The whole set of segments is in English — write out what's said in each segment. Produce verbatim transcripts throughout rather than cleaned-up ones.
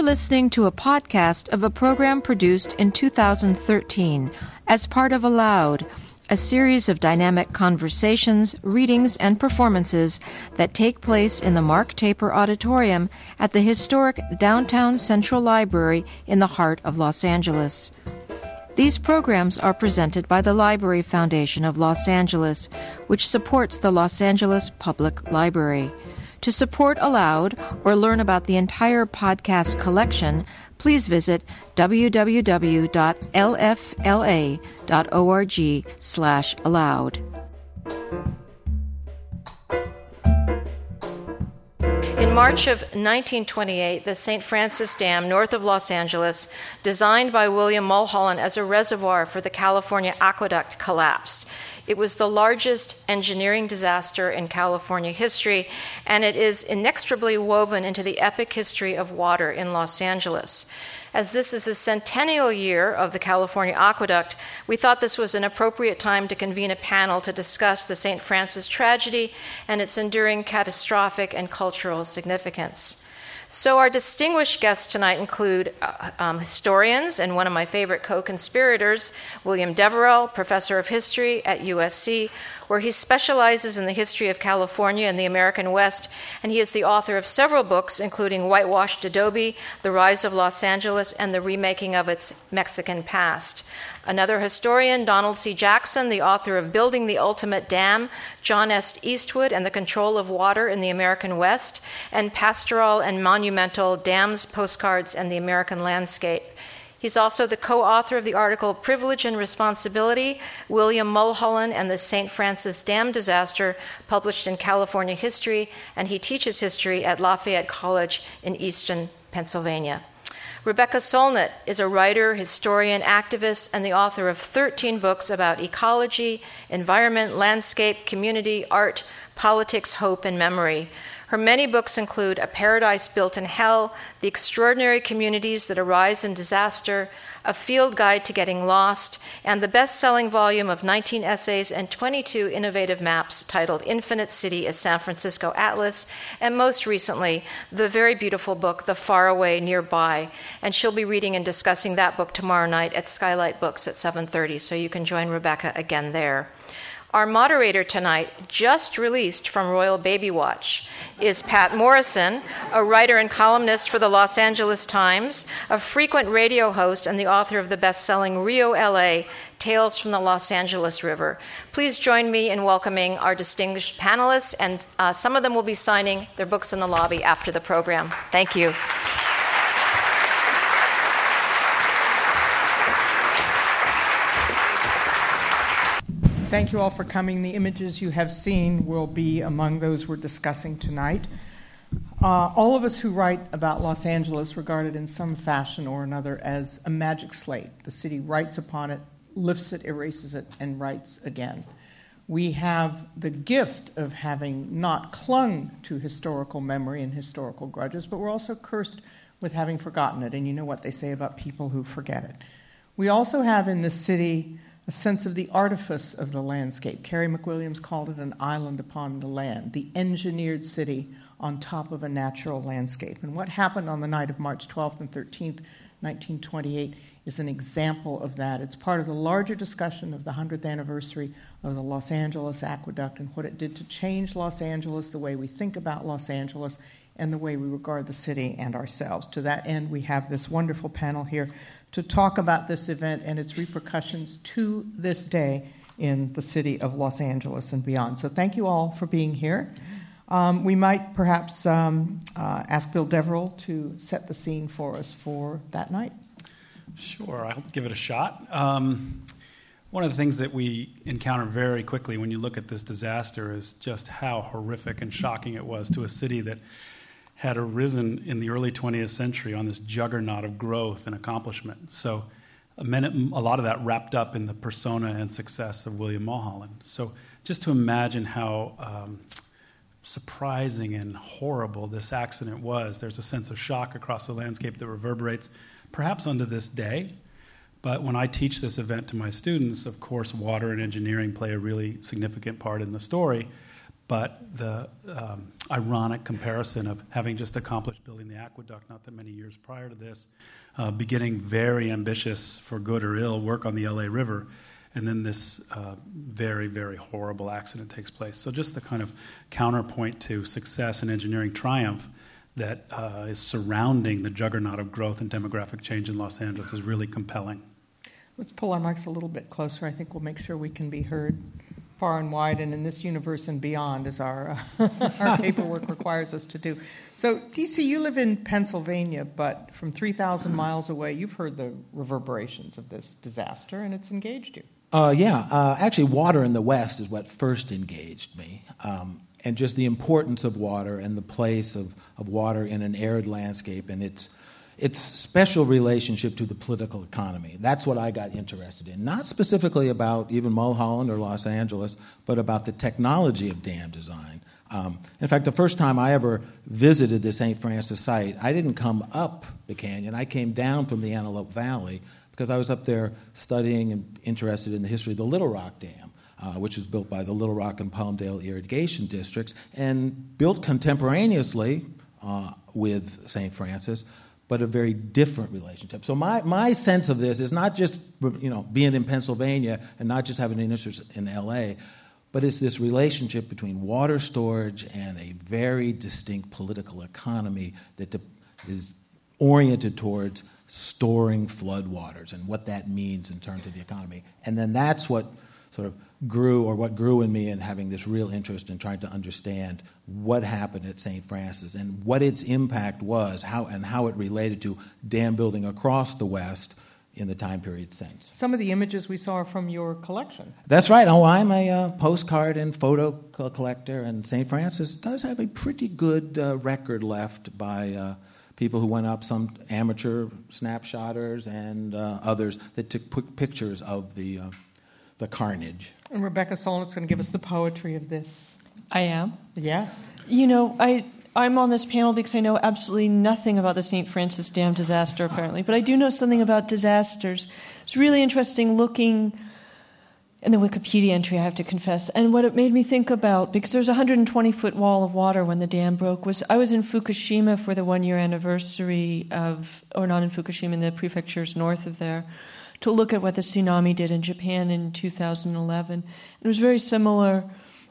You're listening to a podcast of a program produced in two thousand thirteen as part of Aloud, a series of dynamic conversations, readings, and performances that take place in the Mark Taper Auditorium at the historic Downtown Central Library in the heart of Los Angeles. These programs are presented by the Library Foundation of Los Angeles, which supports the Los Angeles Public Library. To support Aloud or learn about the entire podcast collection, please visit w w w dot l f l a dot org slash aloud. In March of nineteen twenty-eight, the Saint Francis Dam north of Los Angeles, designed by William Mulholland as a reservoir for the California Aqueduct, collapsed. It was the largest engineering disaster in California history, and it is inextricably woven into the epic history of water in Los Angeles. As this is the centennial year of the California Aqueduct, we thought this was an appropriate time to convene a panel to discuss the Saint Francis tragedy and its enduring catastrophic and cultural significance. So our distinguished guests tonight include uh, um, historians and one of my favorite co-conspirators, William Deverell, professor of history at U S C, where he specializes in the history of California and the American West, and he is the author of several books, including Whitewashed Adobe, The Rise of Los Angeles, and the Remaking of Its Mexican Past. Another historian, Donald C. Jackson, the author of Building the Ultimate Dam, John S. Eastwood, and the Control of Water in the American West, and Pastoral and Monumental, Dams, Postcards, and the American Landscape. He's also the co-author of the article Privilege and Responsibility, William Mulholland and the Saint Francis Dam Disaster, published in California History, and he teaches history at Lafayette College in Easton, Pennsylvania. Rebecca Solnit is a writer, historian, activist, and the author of thirteen books about ecology, environment, landscape, community, art, politics, hope, and memory. Her many books include A Paradise Built in Hell, The Extraordinary Communities That Arise in Disaster, A Field Guide to Getting Lost, and the best-selling volume of nineteen essays and twenty-two innovative maps titled Infinite City, a San Francisco Atlas, and most recently, the very beautiful book, The Faraway Nearby. And she'll be reading and discussing that book tomorrow night at Skylight Books at seven thirty, so you can join Rebecca again there. Our moderator tonight, just released from Royal Baby Watch, is Pat Morrison, a writer and columnist for the Los Angeles Times, a frequent radio host and the author of the best-selling Rio L A, Tales from the Los Angeles River. Please join me in welcoming our distinguished panelists, and uh, some of them will be signing their books in the lobby after the program. Thank you. Thank you all for coming. The images you have seen will be among those we're discussing tonight. Uh, all of us who write about Los Angeles regard it in some fashion or another as a magic slate. The city writes upon it, lifts it, erases it, and writes again. We have the gift of having not clung to historical memory and historical grudges, but we're also cursed with having forgotten it, and you know what they say about people who forget it. We also have in this city a sense of the artifice of the landscape. Carey McWilliams called it an island upon the land, the engineered city on top of a natural landscape. And what happened on the night of March twelfth and thirteenth, nineteen twenty-eight, is an example of that. It's part of the larger discussion of the hundredth anniversary of the Los Angeles Aqueduct and what it did to change Los Angeles, the way we think about Los Angeles, and the way we regard the city and ourselves. To that end, we have this wonderful panel here to talk about this event and its repercussions to this day in the city of Los Angeles and beyond. So thank you all for being here. Um, we might perhaps um, uh, ask Bill Deverell to set the scene for us for that night. Sure, I'll give it a shot. Um, one of the things that we encounter very quickly when you look at this disaster is just how horrific and shocking it was to a city that had arisen in the early twentieth century on this juggernaut of growth and accomplishment. So a, minute, a lot of that wrapped up in the persona and success of William Mulholland. So just to imagine how um, surprising and horrible this accident was, there's a sense of shock across the landscape that reverberates perhaps unto this day. But when I teach this event to my students, of course, water and engineering play a really significant part in the story. but the um, ironic comparison of having just accomplished building the aqueduct not that many years prior to this, uh, beginning very ambitious, for good or ill, work on the L A River, and then this uh, very, very horrible accident takes place. So just the kind of counterpoint to success and engineering triumph that uh, is surrounding the juggernaut of growth and demographic change in Los Angeles is really compelling. Let's pull our mics a little bit closer. I think we'll make sure we can be heard far and wide, and in this universe and beyond, as our uh, our paperwork requires us to do. So, D C, you live in Pennsylvania, but from three thousand miles away, you've heard the reverberations of this disaster, and it's engaged you. Uh, yeah, uh, actually, water in the West is what first engaged me, um, and just the importance of water and the place of, of water in an arid landscape and its its special relationship to the political economy. That's what I got interested in. Not specifically about even Mulholland or Los Angeles, but about the technology of dam design. Um, in fact, the first time I ever visited the Saint Francis site, I didn't come up the canyon. I came down from the Antelope Valley because I was up there studying and interested in the history of the Little Rock Dam, uh, which was built by the Little Rock and Palmdale irrigation districts and built contemporaneously uh, with Saint Francis, but a very different relationship. So my, my sense of this is not just, you know, being in Pennsylvania and not just having an interest in L A, but it's this relationship between water storage and a very distinct political economy that de- is oriented towards storing floodwaters and what that means in terms of the economy. And then that's what sort of grew, or what grew in me in having this real interest in trying to understand what happened at Saint Francis and what its impact was, how and how it related to dam building across the West in the time period since. Some of the images we saw are from your collection. That's right. Oh, I'm a uh, postcard and photo co- collector, and Saint Francis does have a pretty good uh, record left by uh, people who went up, some amateur snapshotters and uh, others that took p- pictures of the uh, the carnage. And Rebecca Solnit's going to give us the poetry of this. I am. Yes. You know, I, I'm on this panel because I know absolutely nothing about the Saint Francis Dam disaster, apparently, but I do know something about disasters. It's really interesting looking in the Wikipedia entry, I have to confess, and what it made me think about, because there's a one hundred twenty foot wall of water when the dam broke, was I was in Fukushima for the one-year anniversary of, or not in Fukushima, in the prefectures north of there, to look at what the tsunami did in Japan in two thousand eleven. It was very similar,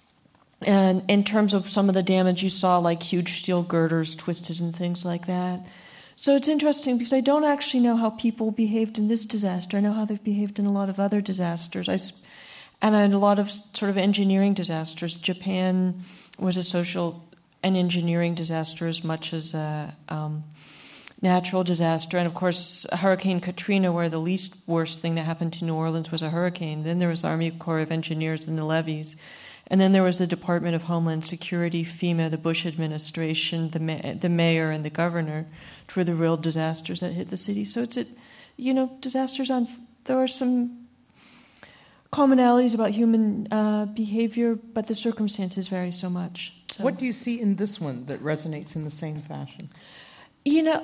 and in terms of some of the damage you saw, like huge steel girders twisted and things like that. So it's interesting because I don't actually know how people behaved in this disaster. I know how they've behaved in a lot of other disasters. I, and I had a lot of sort of engineering disasters. Japan was a social and engineering disaster as much as a um, natural disaster. And, of course, Hurricane Katrina, where the least worst thing that happened to New Orleans was a hurricane. Then there was Army Corps of Engineers and the levees. And then there was the Department of Homeland Security, FEMA, the Bush administration, the ma- the mayor, and the governor, which were the real disasters that hit the city. So it's, a, you know, disasters on... There are some commonalities about human uh, behavior, but the circumstances vary so much. So. What do you see in this one that resonates in the same fashion? You know,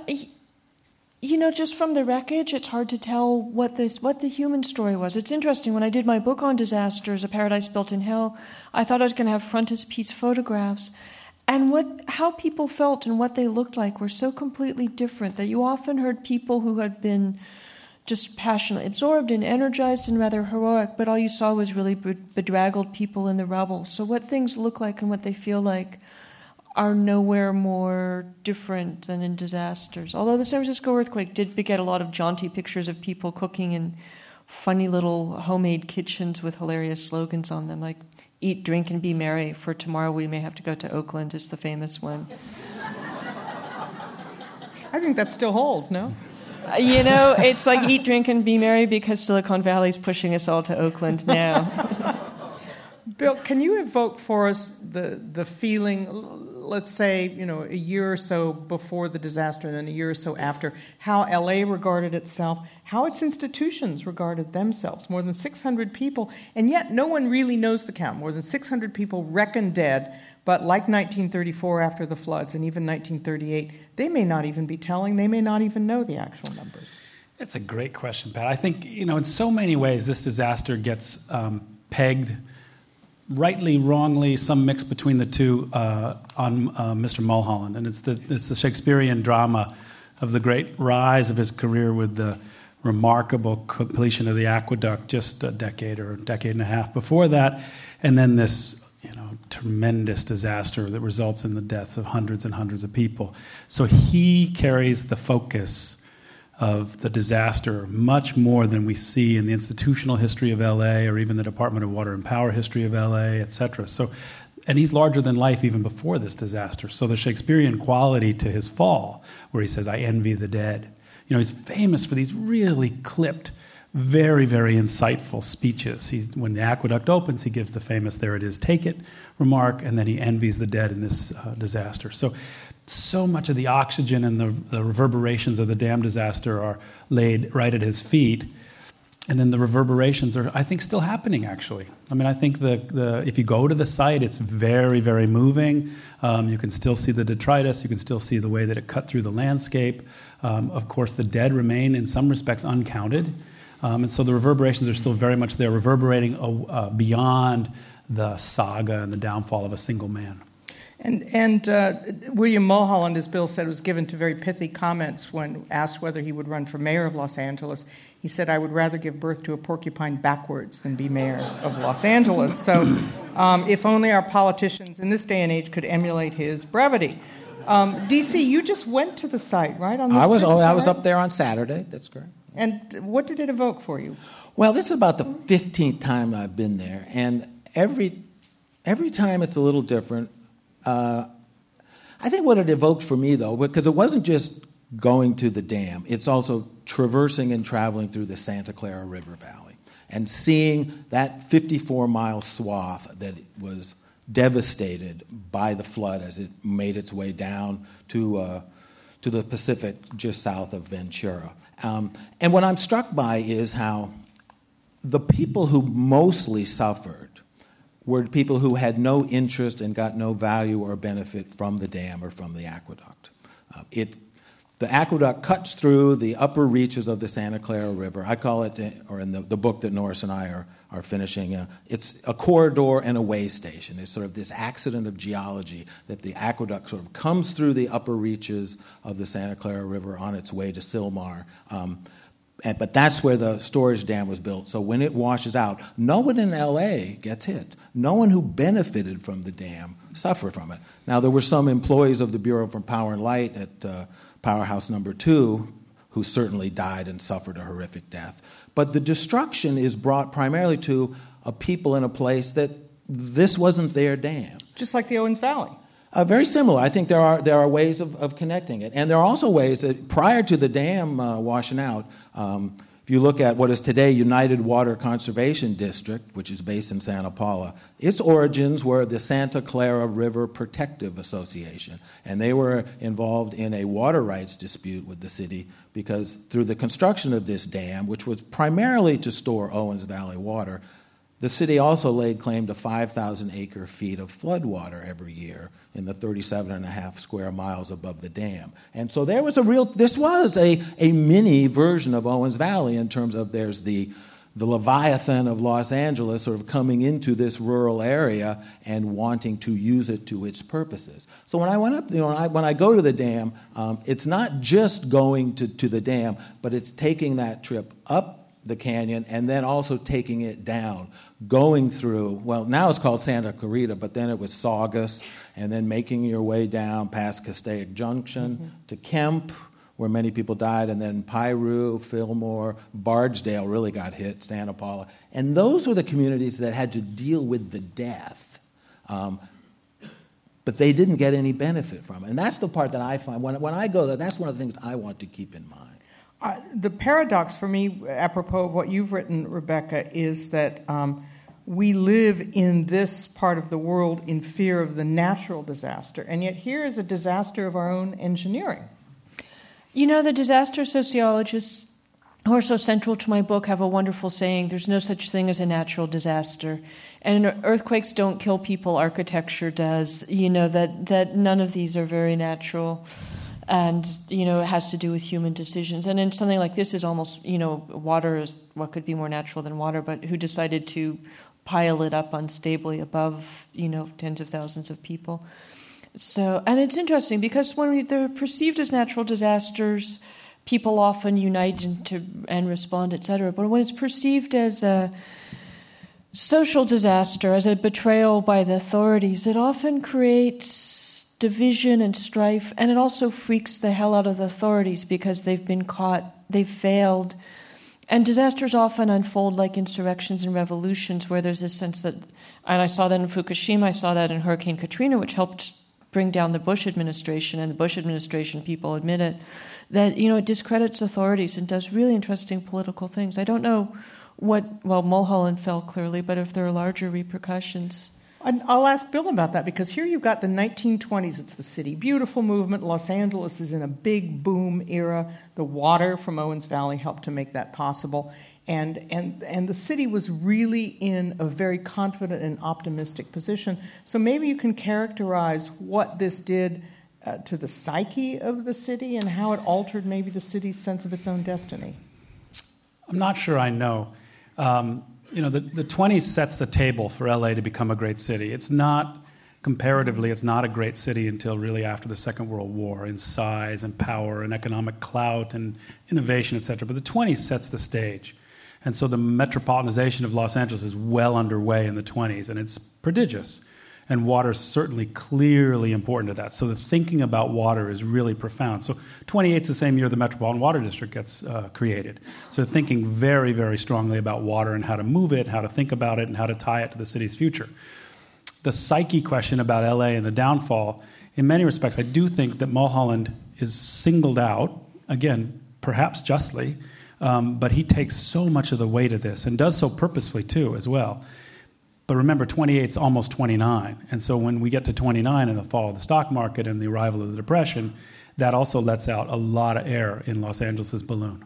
you know, just from the wreckage, it's hard to tell what this, what the human story was. It's interesting. When I did my book on disasters, A Paradise Built in Hell, I thought I was going to have frontispiece photographs, and what how people felt and what they looked like were so completely different that you often heard people who had been just passionately absorbed and energized and rather heroic, but all you saw was really bedraggled people in the rubble. So what things look like and what they feel like are nowhere more different than in disasters. Although the San Francisco earthquake did beget a lot of jaunty pictures of people cooking in funny little homemade kitchens with hilarious slogans on them, like "Eat, drink, and be merry, for tomorrow we may have to go to Oakland" is the famous one. I think that still holds, no? Uh, you know, it's like eat, drink, and be merry because Silicon Valley's pushing us all to Oakland now. Bill, can you evoke for us the the feeling, let's say, you know, a year or so before the disaster and then a year or so after, how L A regarded itself, how its institutions regarded themselves? More than six hundred people, and yet no one really knows the count. More than six hundred people reckoned dead, but like nineteen thirty-four after the floods and even nineteen thirty-eight, they may not even be telling, they may not even know the actual numbers. It's a great question, Pat. I think, you know, in so many ways this disaster gets um, pegged rightly, wrongly, some mix between the two uh, on uh, Mister Mulholland. And it's the, it's the Shakespearean drama of the great rise of his career with the remarkable completion of the aqueduct just a decade or a decade and a half before that, and then this you know, tremendous disaster that results in the deaths of hundreds and hundreds of people. So he carries the focus of the disaster much more than we see in the institutional history of L A or even the Department of Water and Power history of L A, et cetera. So, and he's larger than life even before this disaster. So the Shakespearean quality to his fall, where he says, I envy the dead. You know, he's famous for these really clipped, very, very insightful speeches. He's, when the aqueduct opens, he gives the famous "there it is, take it" remark, and then he envies the dead in this uh, disaster. So, so much of the oxygen and the, the reverberations of the dam disaster are laid right at his feet. And then the reverberations are, I think, still happening, actually. I mean, I think the, the if you go to the site, it's very, very moving. Um, you can still see the detritus. You can still see the way that it cut through the landscape. Um, of course, the dead remain, in some respects, uncounted. Um, and so the reverberations are still very much there, reverberating uh, beyond the saga and the downfall of a single man. And, and uh, William Mulholland, as Bill said, was given to very pithy comments when asked whether he would run for mayor of Los Angeles. He said, I would rather give birth to a porcupine backwards than be mayor of Los Angeles. So um, if only our politicians in this day and age could emulate his brevity. Um, D C, you just went to the site, right? On this I was trip, oh, I was right? up there on Saturday. That's correct. And what did it evoke for you? Well, this is about the fifteenth time I've been there, and every every time it's a little different. Uh, I think what it evoked for me, though, because it wasn't just going to the dam, it's also traversing and traveling through the Santa Clara River Valley and seeing that fifty-four mile swath that was devastated by the flood as it made its way down to uh, to the Pacific just south of Ventura. Um, and what I'm struck by is how the people who mostly suffered were people who had no interest and got no value or benefit from the dam or from the aqueduct. Uh, it, the aqueduct cuts through the upper reaches of the Santa Clara River. I call it, or in the, the book that Norris and I are, are finishing, uh, it's a corridor and a way station. It's sort of this accident of geology that the aqueduct sort of comes through the upper reaches of the Santa Clara River on its way to Sylmar. Um, And, but that's where the storage dam was built. So when it washes out, no one in L A gets hit. No one who benefited from the dam suffered from it. Now, there were some employees of the Bureau for Power and Light at uh, Powerhouse Number Two who certainly died and suffered a horrific death. But the destruction is brought primarily to a people in a place that this wasn't their dam. Just like the Owens Valley. Uh, very similar. I think there are there are ways of, of connecting it. And there are also ways that prior to the dam uh, washing out, um, if you look at what is today United Water Conservation District, which is based in Santa Paula, its origins were the Santa Clara River Protective Association. And they were involved in a water rights dispute with the city because through the construction of this dam, which was primarily to store Owens Valley water, the city also laid claim to five thousand acre feet of floodwater every year in the thirty-seven and a half square miles above the dam. And so there was a real, this was a, a mini version of Owens Valley in terms of there's the, the Leviathan of Los Angeles sort of coming into this rural area and wanting to use it to its purposes. So when I went up, you know, when I, when I go to the dam, um, it's not just going to, to the dam, but it's taking that trip up the canyon, and then also taking it down, going through, well, now it's called Santa Clarita, but then it was Saugus, and then making your way down past Castaic Junction mm-hmm. to Kemp, where many people died, and then Piru, Fillmore, Bardesdale really got hit, Santa Paula. And those were the communities that had to deal with the death. Um, but they didn't get any benefit from it. And that's the part that I find, when, when I go there, that's one of the things I want to keep in mind. Uh, the paradox for me, apropos of what you've written, Rebecca, is that um, we live in this part of the world in fear of the natural disaster, and yet here is a disaster of our own engineering. You know, the disaster sociologists who are so central to my book have a wonderful saying, there's no such thing as a natural disaster. And earthquakes don't kill people, architecture does. You know, that, that none of these are very natural. And, you know, it has to do with human decisions. And in something like this is almost, you know, water is what could be more natural than water, but who decided to pile it up unstably above, you know, tens of thousands of people. So, and it's interesting because when we, they're perceived as natural disasters, people often unite and, to, and respond, et cetera. But when it's perceived as a social disaster, as a betrayal by the authorities, it often creates division and strife, and it also freaks the hell out of the authorities because they've been caught, they've failed. And disasters often unfold like insurrections and revolutions, where there's this sense that, and I saw that in Fukushima, I saw that in Hurricane Katrina, which helped bring down the Bush administration, and the Bush administration, people admit it, that, you know, it discredits authorities and does really interesting political things. I don't know what, well, Mulholland fell clearly, but if there are larger repercussions. I'll ask Bill about that, because here you've got the nineteen twenties. It's the City Beautiful movement. Los Angeles is in a big boom era. The water from Owens Valley helped to make that possible. And, and, and the city was really in a very confident and optimistic position. So maybe you can characterize what this did uh, to the psyche of the city and how it altered maybe the city's sense of its own destiny. I'm not sure I know. Um, You know, the, the twenties sets the table for L A to become a great city. It's not, comparatively, it's not a great city until really after the Second World War in size and power and economic clout and innovation, et cetera. But the twenties sets the stage. And so the metropolitanization of Los Angeles is well underway in the twenties, and it's prodigious. And water is certainly clearly important to that. So the thinking about water is really profound. So twenty-eight is the same year the Metropolitan Water District gets uh, created. So thinking very, very strongly about water and how to move it, how to think about it, and how to tie it to the city's future. The psyche question about L A and the downfall, in many respects, I do think that Mulholland is singled out, again, perhaps justly, um, but he takes so much of the weight of this and does so purposefully, too, as well. But remember, twenty-eight is almost twenty-nine. And so when we get to twenty-nine and the fall of the stock market and the arrival of the Depression, that also lets out a lot of air in Los Angeles' balloon.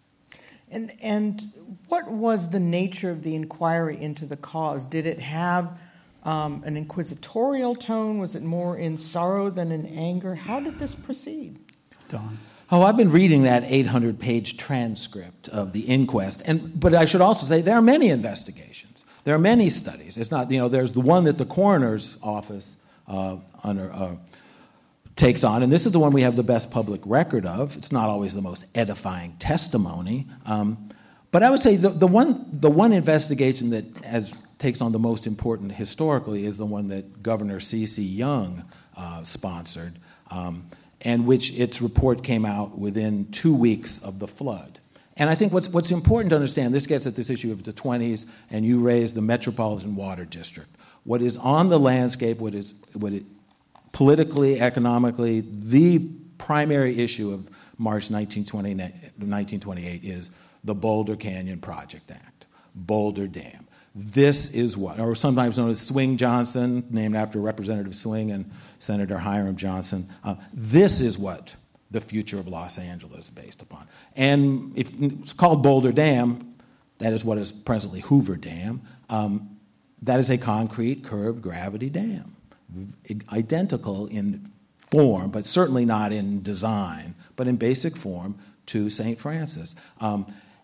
And, and what was the nature of the inquiry into the cause? Did it have um, an inquisitorial tone? Was it more in sorrow than in anger? How did this proceed? Don. Oh, I've been reading that eight hundred page transcript of the inquest. And, but I should also say there are many investigations. There are many studies. It's not, you know, there's the one that the coroner's office uh, under, uh, takes on, and this is the one we have the best public record of. It's not always the most edifying testimony, um, but I would say the, the one the one investigation that has takes on the most important historically is the one that Governor C C Young uh, sponsored, um, and which its report came out within two weeks of the flood. And I think what's what's important to understand, this gets at this issue of the twenties, and you raised the Metropolitan Water District. What is on the landscape, what is what it politically, economically, the primary issue of March nineteen twenty-eight is the Boulder Canyon Project Act, Boulder Dam. This is what, or sometimes known as Swing Johnson, named after Representative Swing and Senator Hiram Johnson. Uh, this is what the future of Los Angeles is based upon. And if it's called Boulder Dam, that is what is presently Hoover Dam. Um, that is a concrete curved gravity dam, identical in form, but certainly not in design, but in basic form to Saint Francis. Um,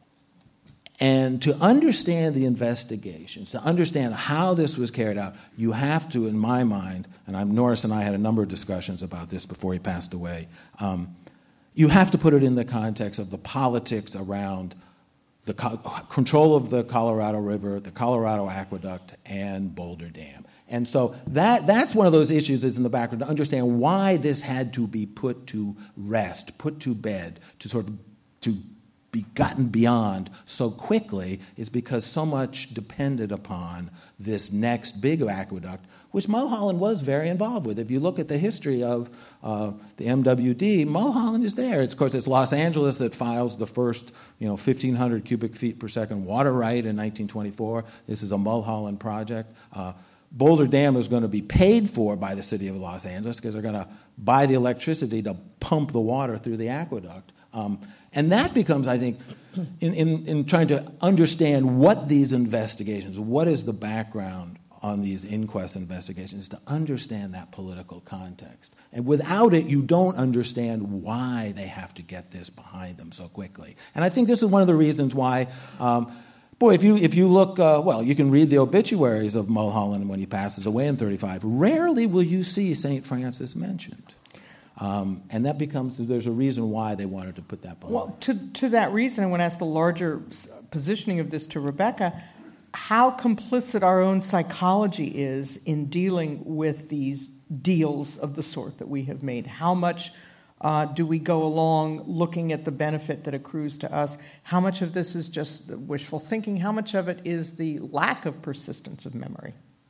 and to understand the investigations, to understand how this was carried out, you have to, in my mind, and I'm, Norris and I had a number of discussions about this before he passed away, um, you have to put it in the context of the politics around the co- control of the Colorado River, the Colorado Aqueduct, and Boulder Dam. And so that that's one of those issues that's in the background, to understand why this had to be put to rest, put to bed, to sort of to be gotten beyond so quickly, is because so much depended upon this next big aqueduct, which Mulholland was very involved with. If you look at the history of uh, the M W D, Mulholland is there. It's, of course, it's Los Angeles that files the first, you know, fifteen hundred cubic feet per second water right in nineteen twenty-four. This is a Mulholland project. Uh, Boulder Dam is going to be paid for by the city of Los Angeles because they're going to buy the electricity to pump the water through the aqueduct. Um, and that becomes, I think, in, in, in trying to understand what these investigations, what is the background on these inquest investigations, to understand that political context. And without it, you don't understand why they have to get this behind them so quickly. And I think this is one of the reasons why um, Boy, if you if you look, uh, well, you can read the obituaries of Mulholland when he passes away in thirty-five. Rarely will you see Saint Francis mentioned. Um, and that becomes, there's a reason why they wanted to put that below. Well, to, to that reason, I want to ask the larger positioning of this to Rebecca, how complicit our own psychology is in dealing with these deals of the sort that we have made. How much uh, do we go along looking at the benefit that accrues to us? How much of this is just wishful thinking? How much of it is the lack of persistence of memory?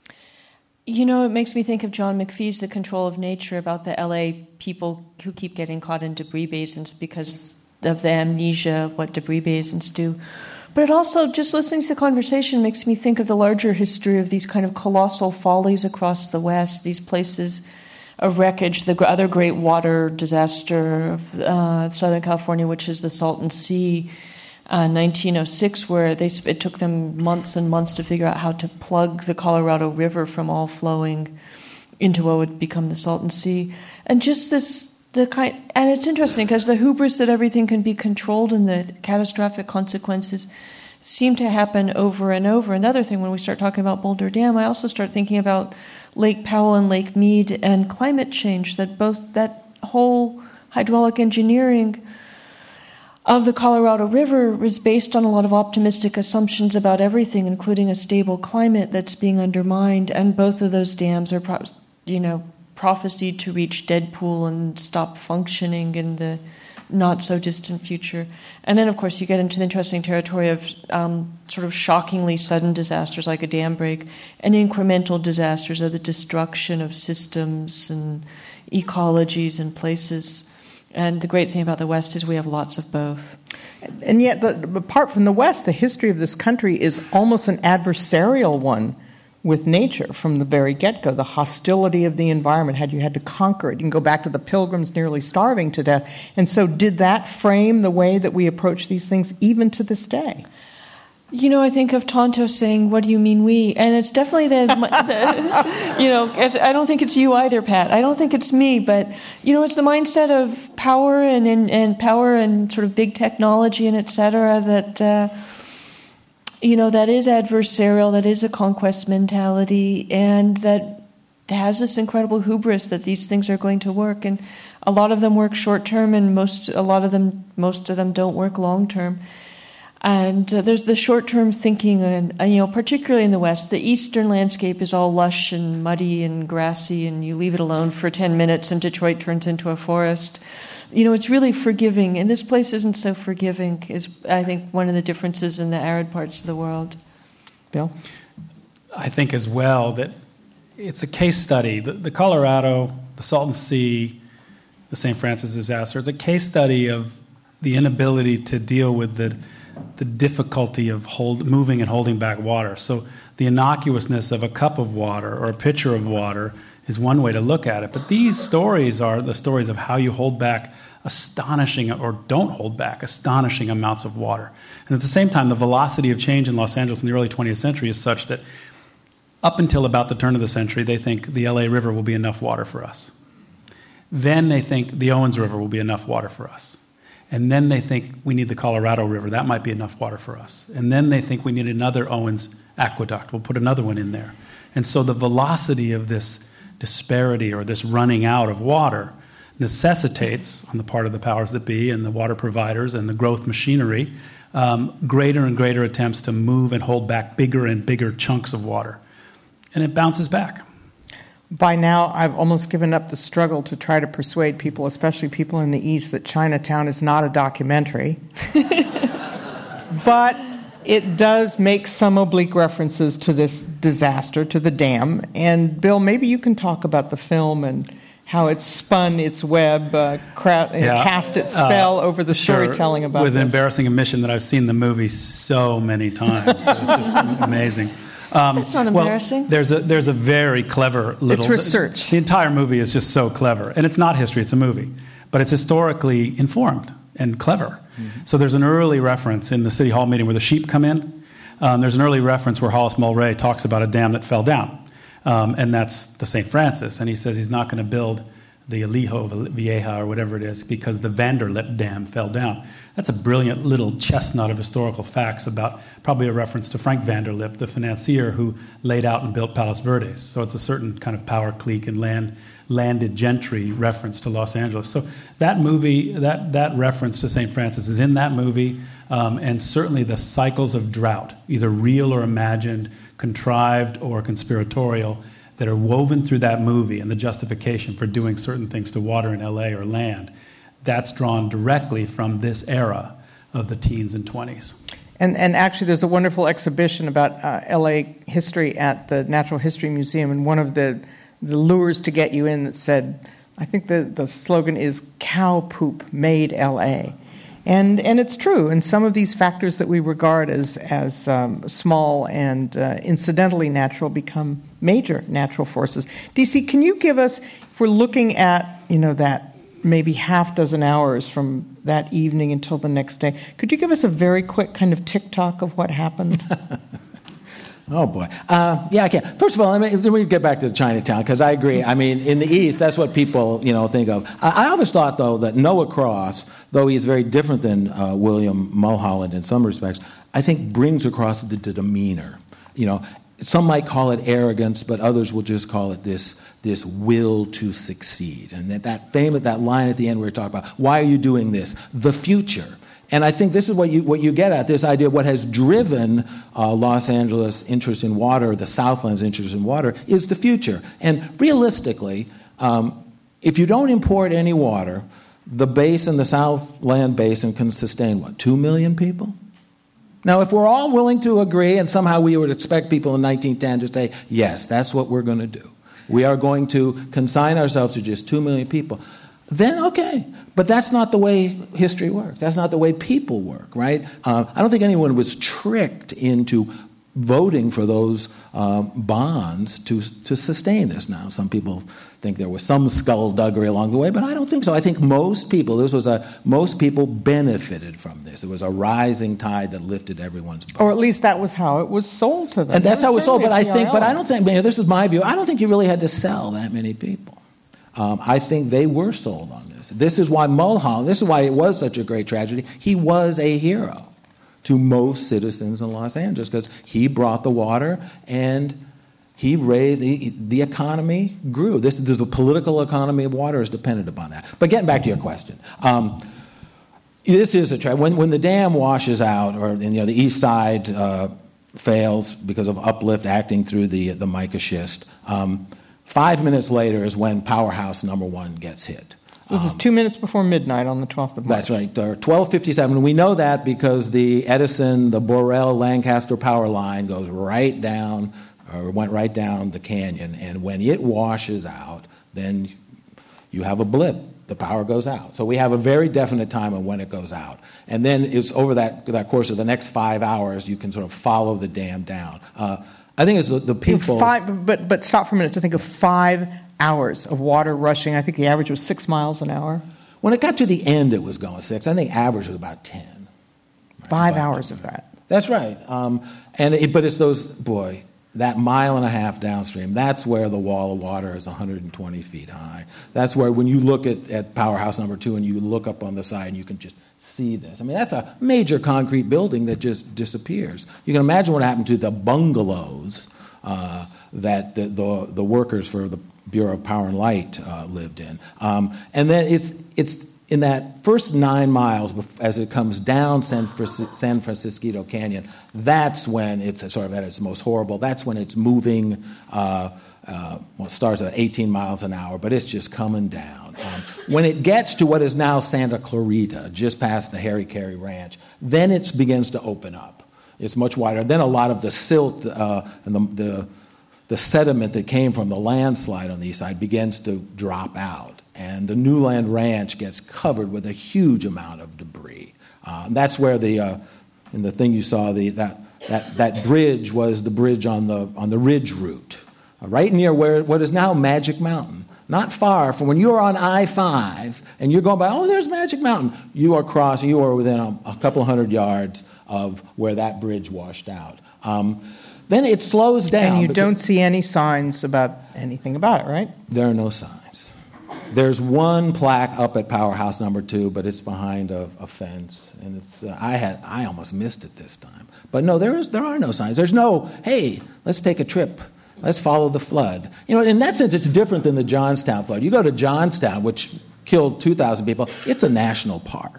You know, it makes me think of John McPhee's The Control of Nature about the L A people who keep getting caught in debris basins because of the amnesia of what debris basins do. But it also, just listening to the conversation, makes me think of the larger history of these kind of colossal follies across the West, these places of wreckage, the other great water disaster of uh, Southern California, which is the Salton Sea, Uh, nineteen oh six, where they it took them months and months to figure out how to plug the Colorado River from all flowing into what would become the Salton Sea, and just this the kind. And it's interesting because the hubris that everything can be controlled and the catastrophic consequences seem to happen over and over. Another thing, when we start talking about Boulder Dam, I also start thinking about Lake Powell and Lake Mead and climate change. That both that whole hydraulic engineering of the Colorado River was based on a lot of optimistic assumptions about everything, including a stable climate that's being undermined. And both of those dams are, pro- you know, prophesied to reach dead pool and stop functioning in the not-so-distant future. And then, of course, you get into the interesting territory of um, sort of shockingly sudden disasters like a dam break and incremental disasters of the destruction of systems and ecologies and places. And the great thing about the West is we have lots of both. And yet, but apart from the West, the history of this country is almost an adversarial one with nature from the very get-go. The hostility of the environment, had you had to conquer it. You can go back to the Pilgrims nearly starving to death. And so did that frame the way that we approach these things even to this day? You know, I think of Tonto saying, "What do you mean we?" And it's definitely the, the you know, I don't think it's you either, Pat. I don't think it's me, but, you know, it's the mindset of power and and, and power and sort of big technology and et cetera that, uh, you know, that is adversarial, that is a conquest mentality, and that has this incredible hubris that these things are going to work. And a lot of them work short term, and most a lot of them most of them don't work long term. And uh, there's the short-term thinking, and uh, you know, particularly in the West, the eastern landscape is all lush and muddy and grassy, and you leave it alone for ten minutes, and Detroit turns into a forest. You know, it's really forgiving, and this place isn't so forgiving. Is I think one of the differences in the arid parts of the world. Bill, I think as well that it's a case study. The, the Colorado, the Salton Sea, the Saint Francis disaster. It's a case study of the inability to deal with the the difficulty of hold, moving and holding back water. So the innocuousness of a cup of water or a pitcher of water is one way to look at it. But these stories are the stories of how you hold back astonishing, or don't hold back, astonishing amounts of water. And at the same time, the velocity of change in Los Angeles in the early twentieth century is such that up until about the turn of the century, they think the L A River will be enough water for us. Then they think the Owens River will be enough water for us. And then they think we need the Colorado River. That might be enough water for us. And then they think we need another Owens aqueduct. We'll put another one in there. And so the velocity of this disparity or this running out of water necessitates, on the part of the powers that be and the water providers and the growth machinery, um, greater and greater attempts to move and hold back bigger and bigger chunks of water. And it bounces back. By now, I've almost given up the struggle to try to persuade people, especially people in the East, that Chinatown is not a documentary. But it does make some oblique references to this disaster, to the dam. And, Bill, maybe you can talk about the film and how it spun its web, uh, cra- yeah. cast its spell uh, over the sure. storytelling about With this. an embarrassing admission that I've seen the movie so many times. So it's just amazing. Um, That's not embarrassing. Well, there's a there's a very clever little... It's research. The, the entire movie is just so clever. And it's not history, it's a movie. But it's historically informed and clever. Mm-hmm. So there's an early reference in the City Hall meeting where the sheep come in. Um, there's an early reference where Hollis Mulray talks about a dam that fell down. Um, and that's the Saint Francis. And he says he's not going to build the Alijo Vieja or whatever it is, because the Vanderlip Dam fell down. That's a brilliant little chestnut of historical facts about probably a reference to Frank Vanderlip, the financier who laid out and built Palos Verdes. So it's a certain kind of power clique and land landed gentry reference to Los Angeles. So that movie, that, that reference to Saint Francis is in that movie, um, and certainly the cycles of drought, either real or imagined, contrived or conspiratorial, that are woven through that movie and the justification for doing certain things to water in L A or land, that's drawn directly from this era of the teens and twenties. And, and actually, there's a wonderful exhibition about uh, L A history at the Natural History Museum, and one of the, the lures to get you in that said, I think the, the slogan is, "Cow poop made L A." And and it's true. And some of these factors that we regard as as um, small and uh, incidentally natural become major natural forces. D C, can you give us, if we're looking at, you know, that maybe half dozen hours from that evening until the next day, could you give us a very quick kind of tick-tock of what happened? Oh, boy. Uh, yeah, I can. First of all, let me, let me get back to Chinatown, because I agree. I mean, in the East, that's what people, you know, think of. I, I always thought, though, that Noah Cross, though he is very different than uh, William Mulholland in some respects, I think brings across the, the demeanor. You know, some might call it arrogance, but others will just call it this this will to succeed. And that, that famous, that line at the end where we talk about, why are you doing this? The future. And I think this is what you what you get at, this idea of what has driven uh, Los Angeles' interest in water, the Southland's interest in water, is the future. And realistically, um, if you don't import any water, the basin, the Southland basin, can sustain, what, two million people? Now, if we're all willing to agree, and somehow we would expect people in nineteen ten to say, yes, that's what we're going to do. We are going to consign ourselves to just two million people. Then, okay. But that's not the way history works. That's not the way people work, right? Uh, I don't think anyone was tricked into voting for those uh, bonds to to sustain this. Now, some people think there was some skullduggery along the way, but I don't think so. I think most people, this was a, most people benefited from this. It was a rising tide that lifted everyone's boats. Or at least that was how it was sold to them. And that's how it was sold, but I think, but I don't think, man, this is my view, I don't think you really had to sell that many people. Um, I think they were sold on this. This is why Mulholland, this is why it was such a great tragedy. He was a hero to most citizens in Los Angeles because he brought the water and he raised, the, the economy grew. This is the political economy of water is dependent upon that. But getting back to your question, um, this is a tragedy. When, when the dam washes out, or you know the east side uh, fails because of uplift acting through the the mica schist. Um, Five minutes later is when powerhouse number one gets hit. So this um, is two minutes before midnight on the twelfth of March. That's right, uh, twelve fifty-seven. We know that because the Edison, the Borel-Lancaster power line goes right down, or went right down the canyon, and when it washes out, then you have a blip. The power goes out. So we have a very definite time of when it goes out. And then it's over that, that course of the next five hours, you can sort of follow the dam down. Uh, I think it's the, the people... Five, but, but stop for a minute to think of five hours of water rushing. I think the average was six miles an hour. When it got to the end, it was going six. I think average was about ten. Right? Five but, hours of that. That's right. Um, and it, But it's those, boy, that mile and a half downstream, that's where the wall of water is one hundred twenty feet high. That's where when you look at, at powerhouse number two and you look up on the side and you can just see this. I mean, that's a major concrete building that just disappears. You can imagine what happened to the bungalows uh, that the, the the workers for the Bureau of Power and Light uh, lived in. Um, and then it's it's in that first nine miles as it comes down San, San Francisco Canyon, that's when it's sort of at its most horrible. That's when it's moving. Uh, Uh, well, it starts at eighteen miles an hour, but it's just coming down. Um, when it gets to what is now Santa Clarita, just past the Harry Carey Ranch, then it begins to open up. It's much wider. Then a lot of the silt uh, and the, the the sediment that came from the landslide on the east side begins to drop out, and the Newland Ranch gets covered with a huge amount of debris. Uh, and that's where the uh, in the thing you saw the that that that bridge was the bridge on the on the Ridge Route. Right near where what is now Magic Mountain. Not far from when you're on I five and you're going by, oh, there's Magic Mountain. You are crossing, you are within a, a couple hundred yards of where that bridge washed out. Um, then it slows down. And you don't see any signs about anything about it, right? There are no signs. There's one plaque up at Powerhouse Number Two, but it's behind a, a fence, and it's. Uh, I had. I almost missed it this time. But no, there is. There are no signs. There's no. Hey, let's take a trip. Let's follow the flood. You know, in that sense, it's different than the Johnstown flood. You go to Johnstown, which killed two thousand people. It's a national park.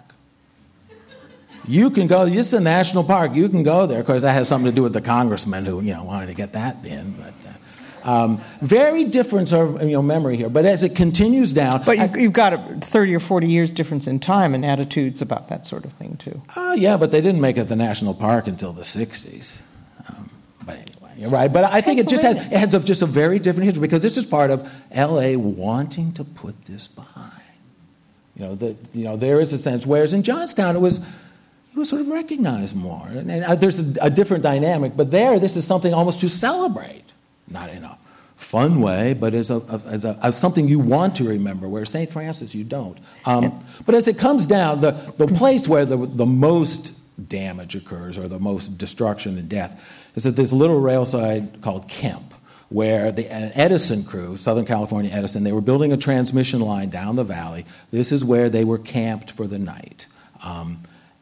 You can go. It's a national park. You can go there. Of course, that has something to do with the congressman who you know wanted to get that in, but. Uh, Um, very different sort of, you know, memory here. But as it continues down... But you, I, you've got a thirty or forty years difference in time and attitudes about that sort of thing, too. Uh, yeah, but they didn't make it the national park until the sixties. Um, but anyway, you're right. But I think it just has, it has a, just a very different history because this is part of L A wanting to put this behind. You know, the, you know, there is a sense, whereas in Johnstown it was... It was sort of recognized more. And, and uh, there's a, a different dynamic. But there, this is something almost to celebrate. Not in a fun way, but as, a, as, a, as something you want to remember, where Saint Francis you don't. Um, but as it comes down, the, the place where the, the most damage occurs or the most destruction and death is at this little railside called Kemp, where the an Edison crew, Southern California Edison, they were building a transmission line down the valley. This is where they were camped for the night. Um,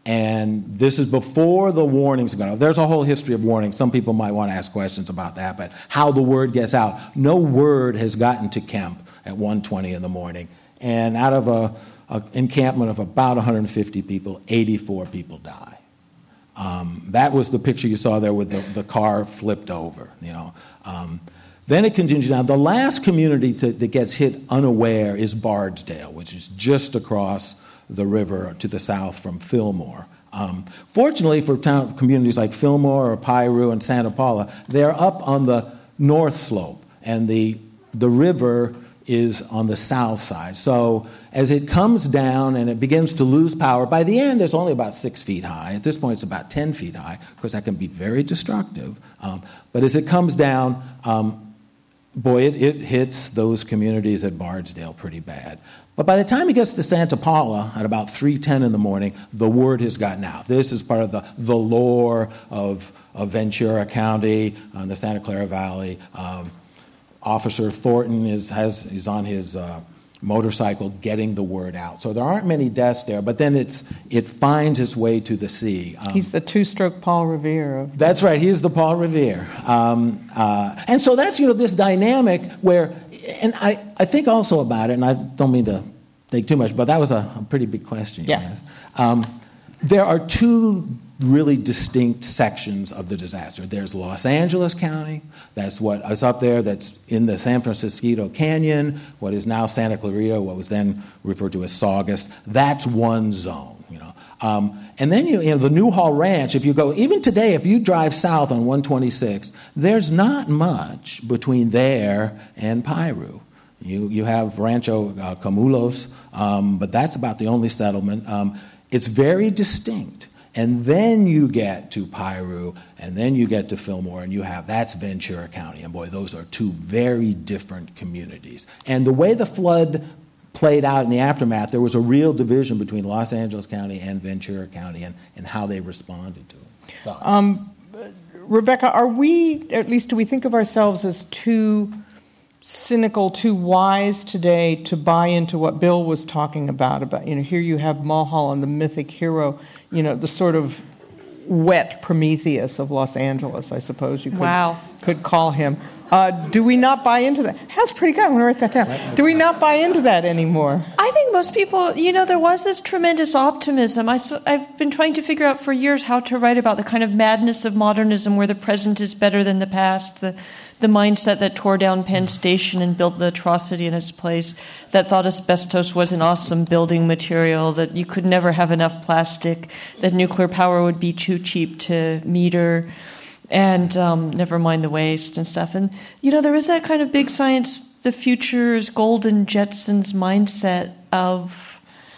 And this is before the warnings go out. There's a whole history of warnings. Some people might want to ask questions about that, but how the word gets out. No word has gotten to Kemp at one twenty in the morning. And out of a, a encampment of about one hundred fifty people, eighty-four people die. Um, that was the picture you saw there with the, the car flipped over, you know. Um, then it continues down. The last community to, that gets hit unaware is Bardesdale, which is just across the river to the south from Fillmore. Um, fortunately for town communities like Fillmore or Piru and Santa Paula, they're up on the north slope, and the the river is on the south side. So as it comes down and it begins to lose power, by the end it's only about six feet high. At this point it's about ten feet high. Of course, that can be very destructive. Um, but as it comes down, um, boy, it, it hits those communities at Bardesdale pretty bad. But by the time it gets to Santa Paula at about three ten in the morning, the word has gotten out. This is part of the, the lore of, of Ventura County, uh, the Santa Clara Valley. Um, Officer Thornton is, has, is on his uh, motorcycle getting the word out. So there aren't many deaths there, but then it's it finds its way to the sea. Um, He's the two-stroke Paul Revere. Of that's right. He's the Paul Revere. Um, uh, and so that's, you know, this dynamic where, and I, I think also about it, and I don't mean to think too much, but that was a, a pretty big question you yeah. asked. Um, there are two really distinct sections of the disaster. There's Los Angeles County. That's what is up there. That's in the San Francisco Canyon, what is now Santa Clarita, what was then referred to as Saugus. That's one zone, you know. Um, and then, you, you know, the Newhall Ranch, if you go, even today, if you drive south on one twenty-six, there's not much between there and Piru. You, you have Rancho uh, Camulos, um, but that's about the only settlement. Um, it's very distinct. And then you get to Piru, and then you get to Fillmore, and you have, that's Ventura County. And boy, those are two very different communities. And the way the flood played out in the aftermath, there was a real division between Los Angeles County and Ventura County and, and how they responded to it. So. Um, Rebecca, are we, at least do we think of ourselves as too cynical, too wise today to buy into what Bill was talking about, about, you know, here you have Mulholland, the mythic hero, you know, the sort of wet Prometheus of Los Angeles, I suppose you could, wow. could call him. Uh, do we not buy into that? That's pretty good. I'm going to write that down. Do we not buy into that anymore? I think most people, you know, there was this tremendous optimism. I, I've been trying to figure out for years how to write about the kind of madness of modernism where the present is better than the past, the the mindset that tore down Penn Station and built the atrocity in its place, that thought asbestos was an awesome building material, that you could never have enough plastic, that nuclear power would be too cheap to meter, and um, never mind the waste and stuff. And, you know, there is that kind of big science, the future is golden Jetsons mindset of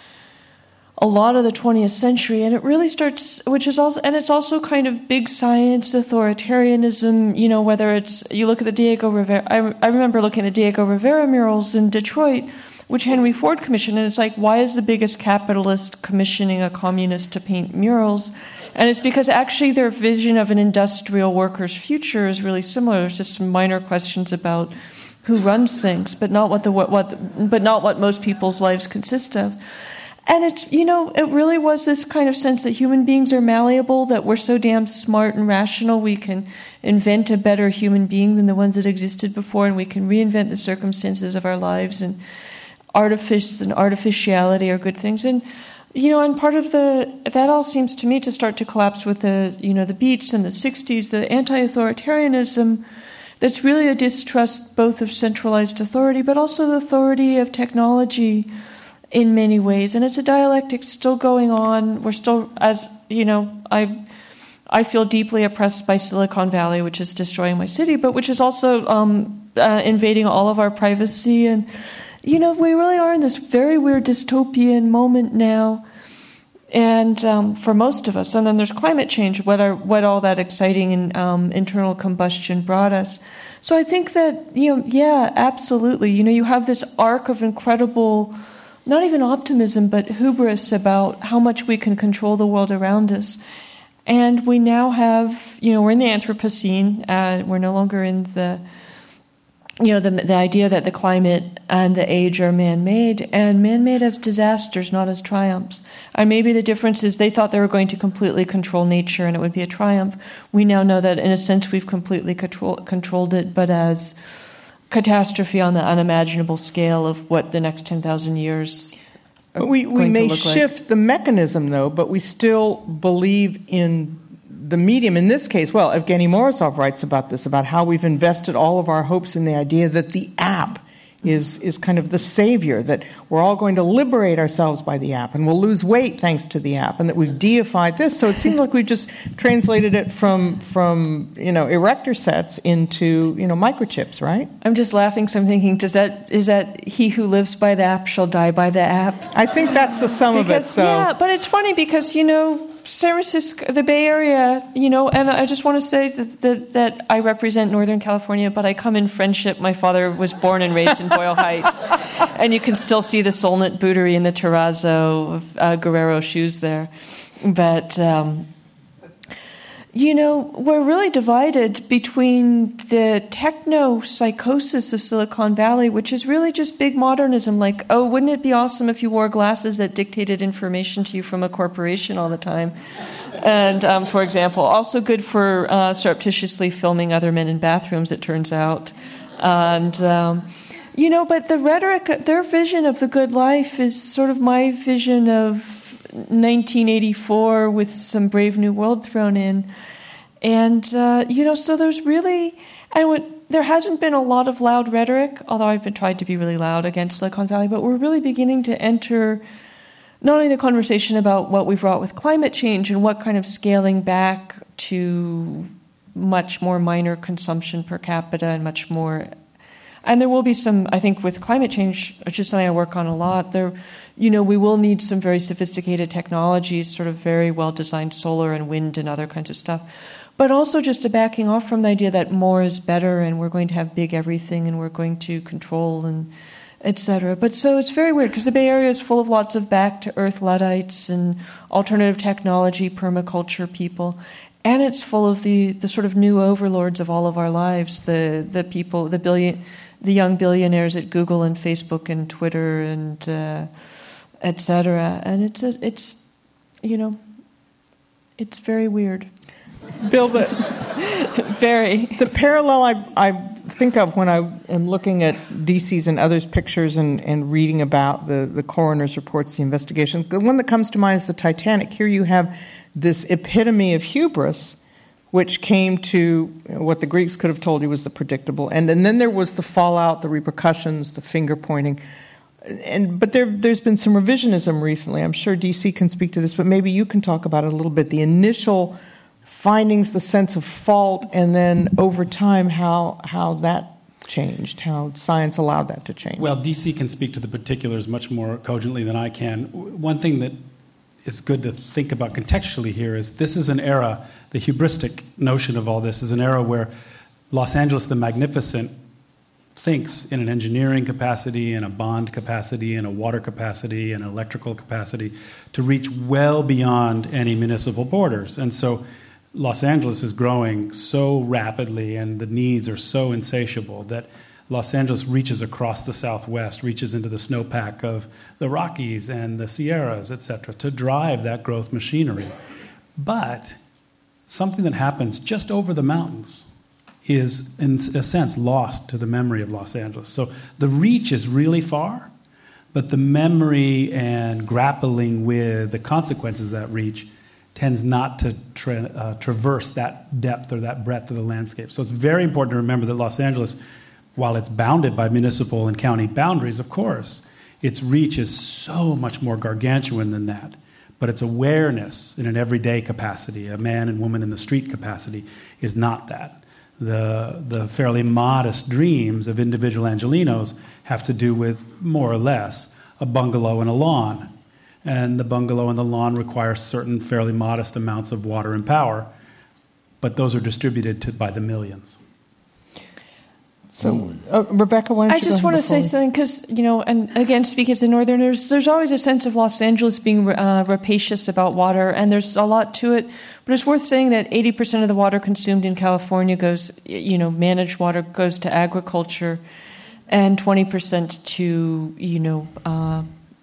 a lot of the twentieth century, and it really starts, which is also, and it's also kind of big science authoritarianism, you know, whether it's, you look at the Diego Rivera, I, I remember looking at the Diego Rivera murals in Detroit, which Henry Ford commissioned, and it's like, why is the biggest capitalist commissioning a communist to paint murals? And it's because actually their vision of an industrial worker's future is really similar. There's just some minor questions about who runs things, but not what the what, what but not what most people's lives consist of. And it's, you know, it really was this kind of sense that human beings are malleable, that we're so damn smart and rational, we can invent a better human being than the ones that existed before, and we can reinvent the circumstances of our lives, and artifice and artificiality are good things. And, you know, and part of the, that all seems to me to start to collapse with the, you know, the Beats in the sixties, the anti-authoritarianism that's really a distrust both of centralized authority, but also the authority of technology in many ways. And it's a dialectic still going on. We're still, as you know, I I feel deeply oppressed by Silicon Valley, which is destroying my city, but which is also um, uh, invading all of our privacy. And, you know, we really are in this very weird dystopian moment now. And um, for most of us, and then there's climate change, what are what all that exciting and um, internal combustion brought us. So I think that, you know, yeah, absolutely. You know, you have this arc of incredible, not even optimism, but hubris about how much we can control the world around us. And we now have, you know, we're in the Anthropocene. Uh, we're no longer in the, you know, the, the idea that the climate and the age are man-made, and man-made as disasters, not as triumphs. And maybe the difference is they thought they were going to completely control nature and it would be a triumph. We now know that, in a sense, we've completely control, controlled it, but as catastrophe on the unimaginable scale of what the next ten thousand years are we, we going may to look shift like. The mechanism, though, but we still believe in the medium. In this case, well, Evgeny Morozov writes about this, about how we've invested all of our hopes in the idea that the app is is kind of the savior, that we're all going to liberate ourselves by the app, and we'll lose weight thanks to the app, and that we've deified this. So it seems like we've just translated it from from you know erector sets into you know microchips, right? I'm just laughing, so I'm thinking, does that is that he who lives by the app shall die by the app? I think that's the sum because, of it. So. Yeah, but it's funny because, you know, San Francisco, the Bay Area, you know, and I just want to say that, that, that I represent Northern California, but I come in friendship. My father was born and raised in Boyle Heights, and you can still see the Solnit Bootery and the Terrazzo uh, Guerrero shoes there. But, um, you know, we're really divided between the techno-psychosis of Silicon Valley, which is really just big modernism, like, oh, wouldn't it be awesome if you wore glasses that dictated information to you from a corporation all the time? And, um, for example, also good for uh, surreptitiously filming other men in bathrooms, it turns out. And, um, you know, but the rhetoric, their vision of the good life is sort of my vision of nineteen eighty-four with some Brave New World thrown in. And, uh, you know, so there's really, and what, there hasn't been a lot of loud rhetoric, although I've been tried to be really loud against Silicon Valley, but we're really beginning to enter not only the conversation about what we've wrought with climate change and what kind of scaling back to much more minor consumption per capita and much more. And there will be some, I think, with climate change, which is something I work on a lot, there, you know, we will need some very sophisticated technologies, sort of very well-designed solar and wind and other kinds of stuff. But also just a backing off from the idea that more is better and we're going to have big everything and we're going to control and et cetera. But so it's very weird because the Bay Area is full of lots of back-to-earth Luddites and alternative technology, permaculture people. And it's full of the, the sort of new overlords of all of our lives, the the people, the billion, the young billionaires at Google and Facebook and Twitter and uh, et cetera. And it's a, it's, you know, it's very weird. Bill, the, very. The parallel I, I think of when I am looking at D C's and others' pictures and, and reading about the, the coroner's reports, the investigations, the one that comes to mind is the Titanic. Here you have this epitome of hubris, which came to what the Greeks could have told you was the predictable. And, and then there was the fallout, the repercussions, the finger-pointing. And, but there, there's been some revisionism recently. I'm sure D C can speak to this, but maybe you can talk about it a little bit. The initial findings, the sense of fault, and then over time how how that changed, how science allowed that to change. Well, D C can speak to the particulars much more cogently than I can. One thing that is good to think about contextually here is this is an era, the hubristic notion of all this is an era where Los Angeles the Magnificent thinks in an engineering capacity, in a bond capacity, in a water capacity, in an electrical capacity, to reach well beyond any municipal borders. And so Los Angeles is growing so rapidly and the needs are so insatiable that Los Angeles reaches across the Southwest, reaches into the snowpack of the Rockies and the Sierras, et cetera, to drive that growth machinery. But something that happens just over the mountains is, in a sense, lost to the memory of Los Angeles. So the reach is really far, but the memory and grappling with the consequences of that reach tends not to tra- uh, traverse that depth or that breadth of the landscape. So it's very important to remember that Los Angeles, while it's bounded by municipal and county boundaries, of course, its reach is so much more gargantuan than that. But its awareness in an everyday capacity, a man and woman in the street capacity, is not that. The, the fairly modest dreams of individual Angelenos have to do with, more or less, a bungalow and a lawn. And the bungalow and the lawn require certain fairly modest amounts of water and power, but those are distributed to, by the millions. So, uh, Rebecca, why don't I you just go want to say something because, you know, and again, speak as a Northerners, there's always a sense of Los Angeles being uh, rapacious about water, and there's a lot to it. But it's worth saying that eighty percent of the water consumed in California goes, you know, managed water goes to agriculture, and twenty percent to, you know, uh,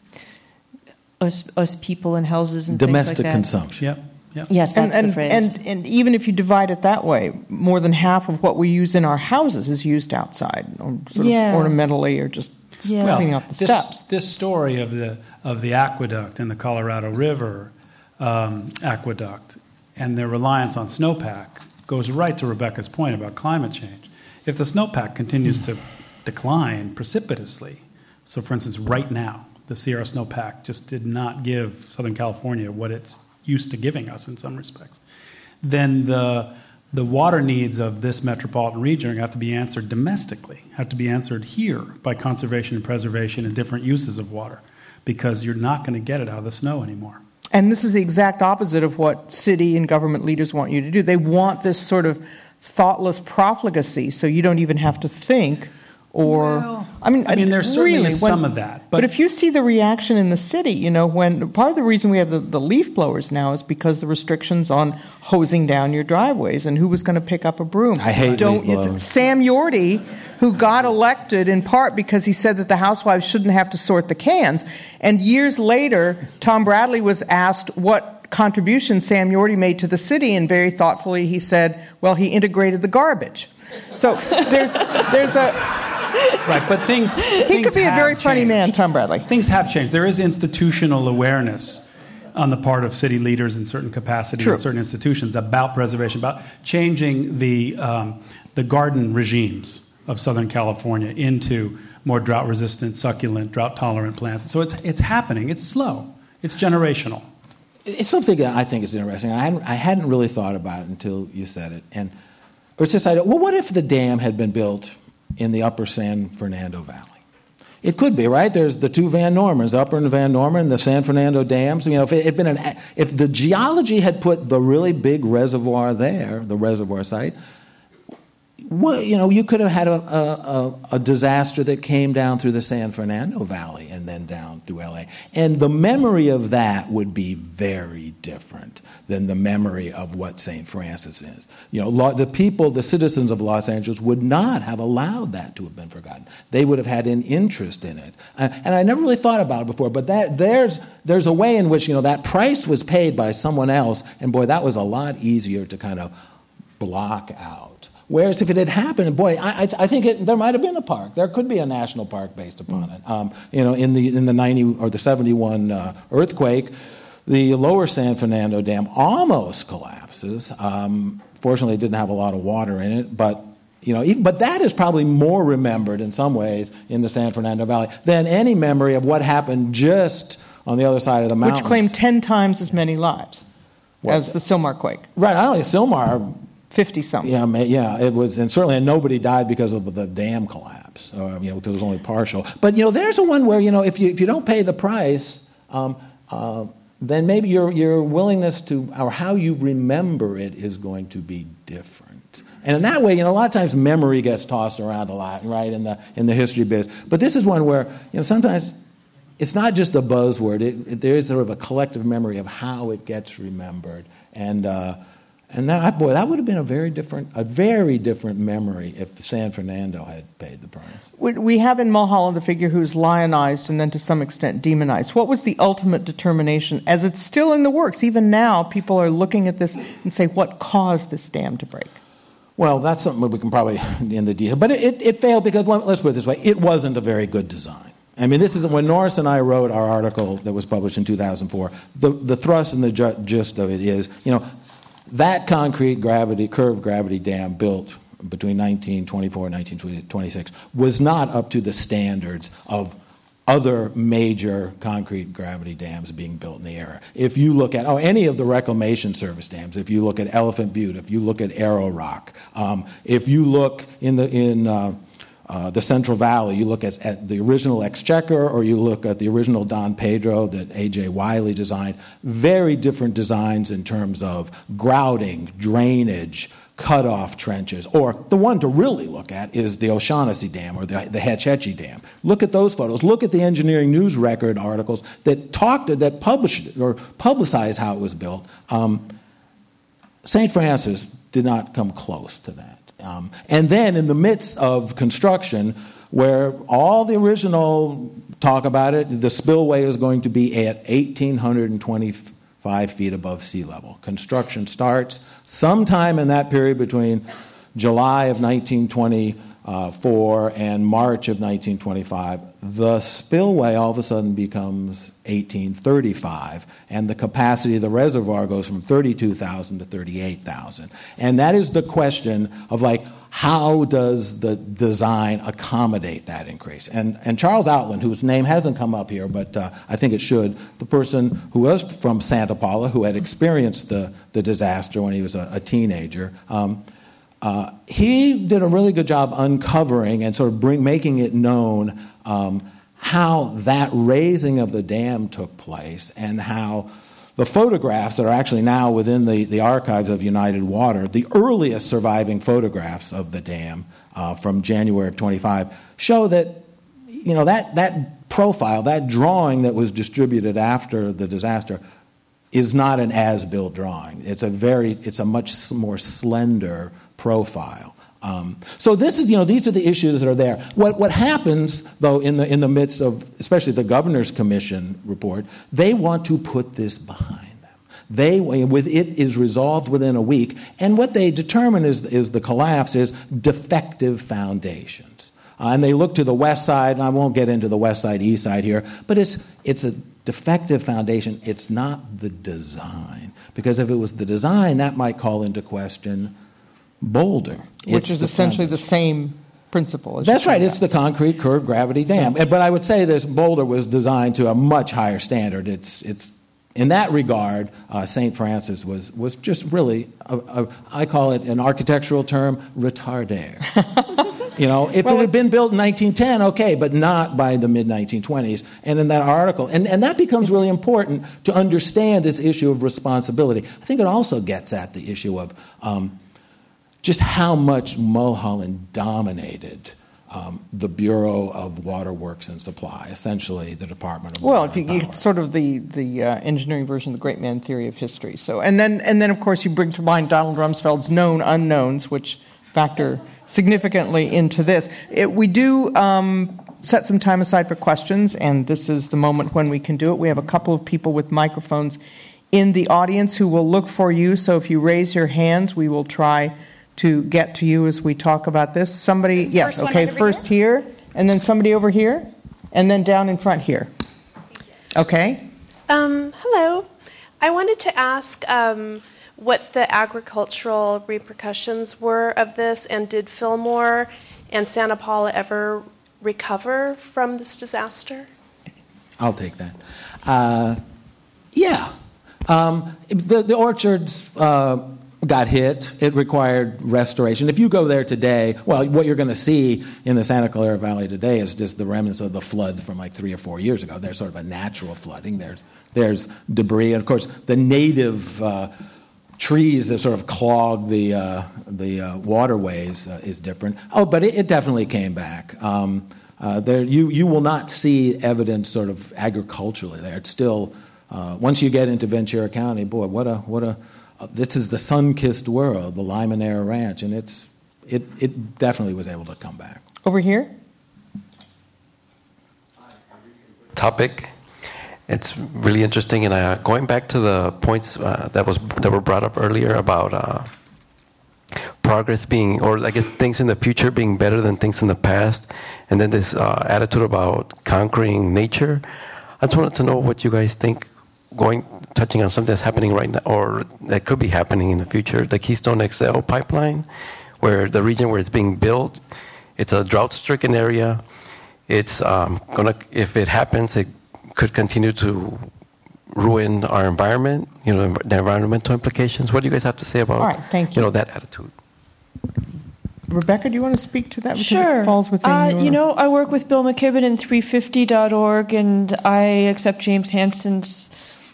us, us people and houses and domestic things like that. consumption. Yep. Yep. Yes, that's and, the phrase. And, and even if you divide it that way, more than half of what we use in our houses is used outside, or sort Yeah. of ornamentally, or just Yeah. Well, cleaning out the this, steps. this story of the of the aqueduct and the Colorado River um, aqueduct and their reliance on snowpack goes right to Rebecca's point about climate change. If the snowpack continues to decline precipitously, so for instance, right now, the Sierra snowpack just did not give Southern California what it's used to giving us in some respects, then the the water needs of this metropolitan region have to be answered domestically, have to be answered here by conservation and preservation and different uses of water, because you're not going to get it out of the snow anymore. And this is the exact opposite of what city and government leaders want you to do. They want this sort of thoughtless profligacy, so you don't even have to think. Or, Well, I mean, I mean, there certainly really, is when- some of that, But, but- if you see the reaction in the city, you know, when part of the reason we have the, the leaf blowers now is because the restrictions on hosing down your driveways and who was going to pick up a broom. I hate Don't, leaf it's- blowers. Sam Yorty, who got elected in part because he said that the housewives shouldn't have to sort the cans, and years later, Tom Bradley was asked what contribution Sam Yorty made to the city, and very thoughtfully he said, well, he integrated the garbage. So there's there's a... Right, but things He could be a very funny man, Tom Bradley. Things have changed. There is institutional awareness on the part of city leaders in certain capacity True. and certain institutions about preservation, about changing the um, the garden regimes of Southern California into more drought-resistant, succulent, drought-tolerant plants. So it's it's happening. It's slow. It's generational. It's something that I think is interesting. I hadn't, I hadn't really thought about it until you said it. And or it's this idea, well, what if the dam had been built in the upper San Fernando Valley? It could be, right? There's the two Van Normans, the upper Van Norman, the San Fernando dams. You know, if it had been an, if the geology had put the really big reservoir there, the reservoir site, what, you know, you could have had a, a, a disaster that came down through the San Fernando Valley and then down through L A. And the memory of that would be very different than the memory of what Saint Francis is. You know, the people, the citizens of Los Angeles would not have allowed that to have been forgotten. They would have had an interest in it. And I never really thought about it before, but that, there's, there's a way in which, you know, that price was paid by someone else, and boy, that was a lot easier to kind of block out. Whereas if it had happened, boy, I, I think it, there might have been a park. There could be a national park based upon it. Um, you know, in the in the ninety or the seventy-one uh, earthquake, the lower San Fernando Dam almost collapses. Um, fortunately, it didn't have a lot of water in it, but you know, even, but that is probably more remembered in some ways in the San Fernando Valley than any memory of what happened just on the other side of the mountains, Which claimed ten times as many lives What? as the Sylmar quake. Right, I don't think Sylmar. fifty-something. Yeah, ma- yeah, it was, and certainly and nobody died because of the dam collapse. Or, you know, it was only partial. But you know, there's a one where you know, if you if you don't pay the price, um, uh, then maybe your your willingness to or how you remember it is going to be different. And in that way, you know, a lot of times memory gets tossed around a lot, right, in the in the history biz. But this is one where you know sometimes it's not just a buzzword. It, it, there is sort of a collective memory of how it gets remembered, and. Uh, And that, boy, that would have been a very different, a very different memory if San Fernando had paid the price. We have in Mulholland a figure who's lionized and then to some extent demonized. What was the ultimate determination, as it's still in the works? Even now, people are looking at this and say, what caused this dam to break? Well, that's something we can probably in the detail. But it, it, it failed because, let's put it this way, it wasn't a very good design. I mean, this is when Norris and I wrote our article that was published in two thousand four, the, the thrust and the ju- gist of it is, you know, that concrete gravity, curved gravity dam built between nineteen twenty-four and nineteen twenty-six was not up to the standards of other major concrete gravity dams being built in the era. If you look at, oh, any of the Reclamation Service dams, if you look at Elephant Butte, if you look at Arrow Rock, um, if you look in the, in, uh, Uh, the Central Valley, you look at, at the original Exchequer or you look at the original Don Pedro that A J Wiley designed, very different designs in terms of grouting, drainage, cut-off trenches. Or the one to really look at is the O'Shaughnessy Dam or the, the Hetch Hetchy Dam. Look at those photos. Look at the Engineering News Record articles that talked, that published or publicized how it was built. Um, Saint Francis did not come close to that. Um, and then in the midst of construction, where all the original talk about it, the spillway is going to be at one thousand eight hundred twenty-five feet above sea level. Construction starts sometime in that period between July of nineteen twenty-four and March of nineteen twenty-five. The spillway all of a sudden becomes eighteen thirty-five, and the capacity of the reservoir goes from thirty-two thousand to thirty-eight thousand. And that is the question of, like, how does the design accommodate that increase? And, and Charles Outland, whose name hasn't come up here, but uh, I think it should, the person who was from Santa Paula, who had experienced the, the disaster when he was a, a teenager, um, uh, he did a really good job uncovering and sort of bring, making it known Um, how that raising of the dam took place and how the photographs that are actually now within the, the archives of United Water, the earliest surviving photographs of the dam uh, from January of twenty-five, show that, you know, that, that profile, that drawing that was distributed after the disaster is not an as-built drawing. It's a very, it's a much more slender profile. Um, so this is, you know, these are the issues that are there. What what happens, though, in the in the midst of, especially the Governor's Commission report, they want to put this behind them. They with it is resolved within a week, and what they determine is is the collapse is defective foundations. Uh, and they look to the west side, and I won't get into the west side, east side here, but it's it's a defective foundation. It's not the design, because if it was the design, that might call into question Boulder. Which it's is essentially the same principle. As That's right. It's the concrete curved gravity dam. But I would say this Boulder was designed to a much higher standard. It's it's in that regard, uh, Saint Francis was was just really, a, a, I call it an architectural term, retardé. You know, if well, it had been built in nineteen ten, okay, but not by the mid nineteen twenties. And in that article, and, and that becomes really important to understand this issue of responsibility. I think it also gets at the issue of um, just how much Mulholland dominated um, the Bureau of Waterworks and Supply, essentially the Department of Water. Well, if you, it's sort of the the uh, engineering version of the great man theory of history. So, and then and then of course you bring to mind Donald Rumsfeld's known unknowns, which factor significantly into this. It, we do um, set some time aside for questions, and this is the moment when we can do it. We have a couple of people with microphones in the audience who will look for you. So if you raise your hands, we will try to get to you as we talk about this. Somebody, yes, first okay, first here? here, and then somebody over here, and then down in front here. Okay? Um, hello. I wanted to ask um, what the agricultural repercussions were of this, and did Fillmore and Santa Paula ever recover from this disaster? I'll take that. Uh, yeah. Um, the, the orchards uh, got hit. It required restoration. If you go there today, well, what you're going to see in the Santa Clara Valley today is just the remnants of the floods from like three or four years ago. There's sort of a natural flooding. There's there's debris, and of course the native uh, trees that sort of clog the uh, the uh, waterways uh, is different. Oh, but it, it definitely came back. Um, uh, there, you you will not see evidence sort of agriculturally there. It's still uh, once you get into Ventura County, boy, what a what a uh, this is the sun-kissed world, the Limoneira Ranch, and it's it it definitely was able to come back. Over here. Topic. It's really interesting, and uh, going back to the points uh, that was that were brought up earlier about uh, progress being, or I guess things in the future being better than things in the past, and then this uh, attitude about conquering nature. I just wanted to know what you guys think, going touching on something that's happening right now, or that could be happening in the future, the Keystone X L pipeline, where the region where it's being built, it's a drought-stricken area. It's um, gonna, if it happens, it could continue to ruin our environment, you know, the environmental implications. What do you guys have to say about, All right, thank you. you know, that attitude? Rebecca, do you want to speak to that? Because Sure. it falls within uh, your... You know, I work with Bill McKibben in three fifty dot org, and I accept James Hansen's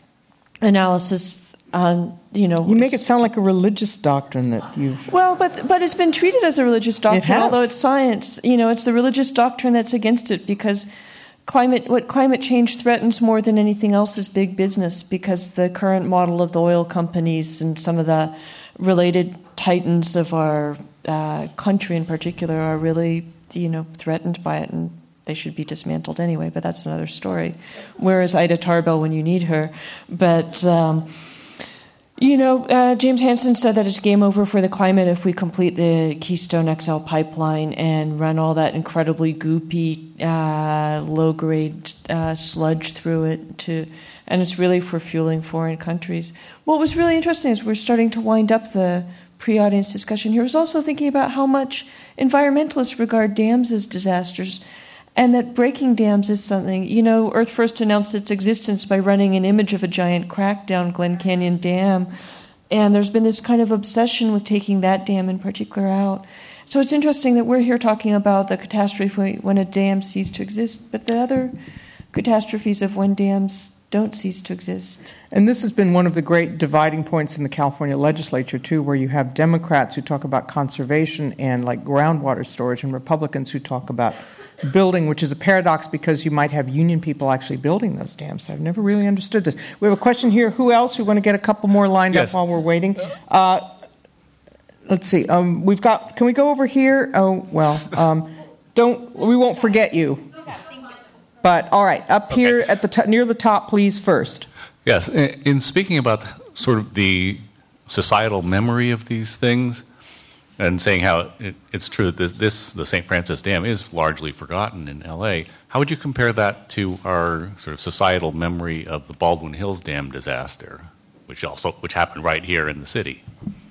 analysis on, you know... You make it sound like a religious doctrine that you've... Well, but but it's been treated as a religious doctrine, It has. although it's science. You know, it's the religious doctrine that's against it, because climate what climate change threatens more than anything else is big business, because the current model of the oil companies and some of the related titans of our uh, country in particular are really, you know, threatened by it, and they should be dismantled anyway, but that's another story. Where is Ida Tarbell when you need her? But... Um, You know, uh, James Hansen said that it's game over for the climate if we complete the Keystone X L pipeline and run all that incredibly goopy, uh, low-grade uh, sludge through it. To, and it's really for fueling foreign countries. What was really interesting is we're starting to wind up the pre-audience discussion here. I was also thinking about how much environmentalists regard dams as disasters, and that breaking dams is something. You know, Earth First announced its existence by running an image of a giant crack down Glen Canyon Dam, and there's been this kind of obsession with taking that dam in particular out. So it's interesting that we're here talking about the catastrophe when a dam ceased to exist, but the other catastrophes of when dams don't cease to exist. And this has been one of the great dividing points in the California legislature, too, where you have Democrats who talk about conservation and like groundwater storage, and Republicans who talk about building, which is a paradox because you might have union people actually building those dams. So I've never really understood this. We have a question here. Who else? We want to get a couple more lined yes. up while we're waiting. Uh, let's see. Um, we've got. Can we go over here? Oh well. Um, don't. We won't forget you. But all right, up okay. here at the t- near the top, please first. Yes. In speaking about sort of the societal memory of these things, and saying how it, it's true that this, this, the Saint Francis Dam, is largely forgotten in L A, how would you compare that to our sort of societal memory of the Baldwin Hills Dam disaster, which also which happened right here in the city?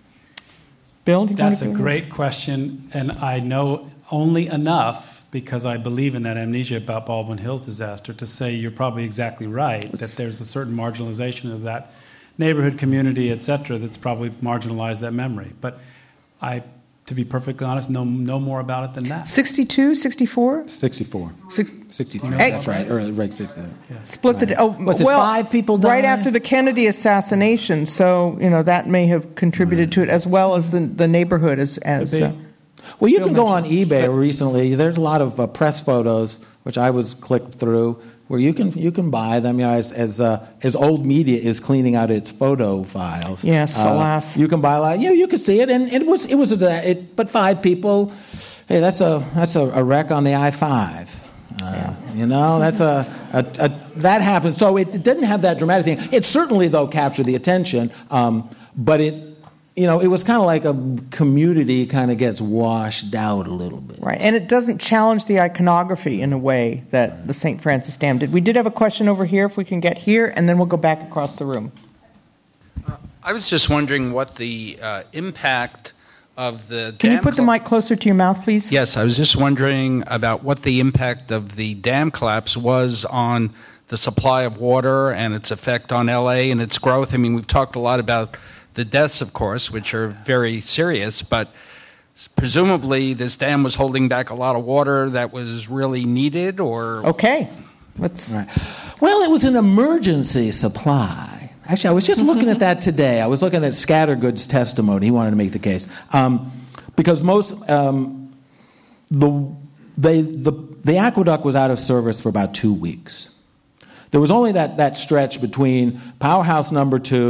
Bill, do you That's want to a great question, and I know only enough, because I believe in that amnesia about Baldwin Hills disaster, to say you're probably exactly right, that there's a certain marginalization of that neighborhood community, et cetera, that's probably marginalized that memory. But I... to be perfectly honest, know no more about it than that. sixty-two, sixty-four? sixty-four. Six, sixty-three, hey. that's right. Or, right, sixty-three. Yeah. Split right. the... Oh, Was well, it five people died? Right after the Kennedy assassination, so, you know, that may have contributed right. to it, as well as the, the neighborhood as... as uh, well, you can go on eBay recently. There's a lot of uh, press photos, which I was clicked through, where you can you can buy them. You know, as as uh, as old media is cleaning out its photo files. Yes, uh, alas. You can buy like you know, you could see it, and it was it was a it, but five people. Hey, that's a that's a, a wreck on the I five. Uh, yeah. You know, that's a, a, a that happened. So it, it didn't have that dramatic thing. It certainly though captured the attention, um, but it. You know, it was kind of like a community kind of gets washed out a little bit. Right, and it doesn't challenge the iconography in a way that right. the Saint Francis Dam did. We did have a question over here, if we can get here, and then we'll go back across the room. Uh, I was just wondering what the uh, impact of the Can dam you put the mic closer to your mouth, please? Yes, I was just wondering about what the impact of the dam collapse was on the supply of water and its effect on L A and its growth. I mean, we've talked a lot about the deaths, of course, which are very serious, but presumably this dam was holding back a lot of water that was really needed, or... Okay. Let's... Right. Well, it was an emergency supply. Actually, I was just looking at that today. I was looking at Scattergood's testimony. He wanted to make the case. Um, because most... Um, the, they, the, the aqueduct was out of service for about two weeks. There was only that, that stretch between Powerhouse Number Two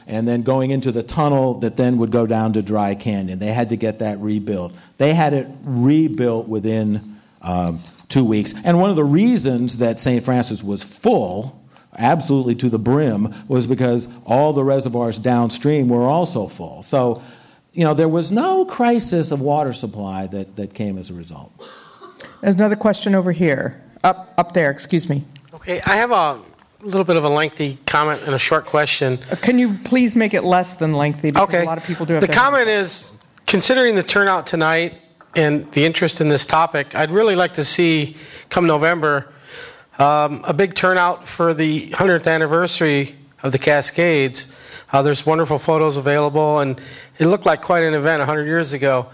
and then going into the tunnel that then would go down to Dry Canyon. They had to get that rebuilt. They had it rebuilt within um, two weeks. And one of the reasons that Saint Francis was full, absolutely to the brim, was because all the reservoirs downstream were also full. So, you know, there was no crisis of water supply that, that came as a result. There's another question over here. Up, up there, excuse me. Okay, I have a little bit of a lengthy comment and a short question. Uh, can you please make it less than lengthy? Because okay. a lot of people do have The to comment is, considering the turnout tonight and the interest in this topic, I'd really like to see, come November, um, a big turnout for the hundredth anniversary of the Cascades. Uh, there's wonderful photos available, and it looked like quite an event one hundred years ago.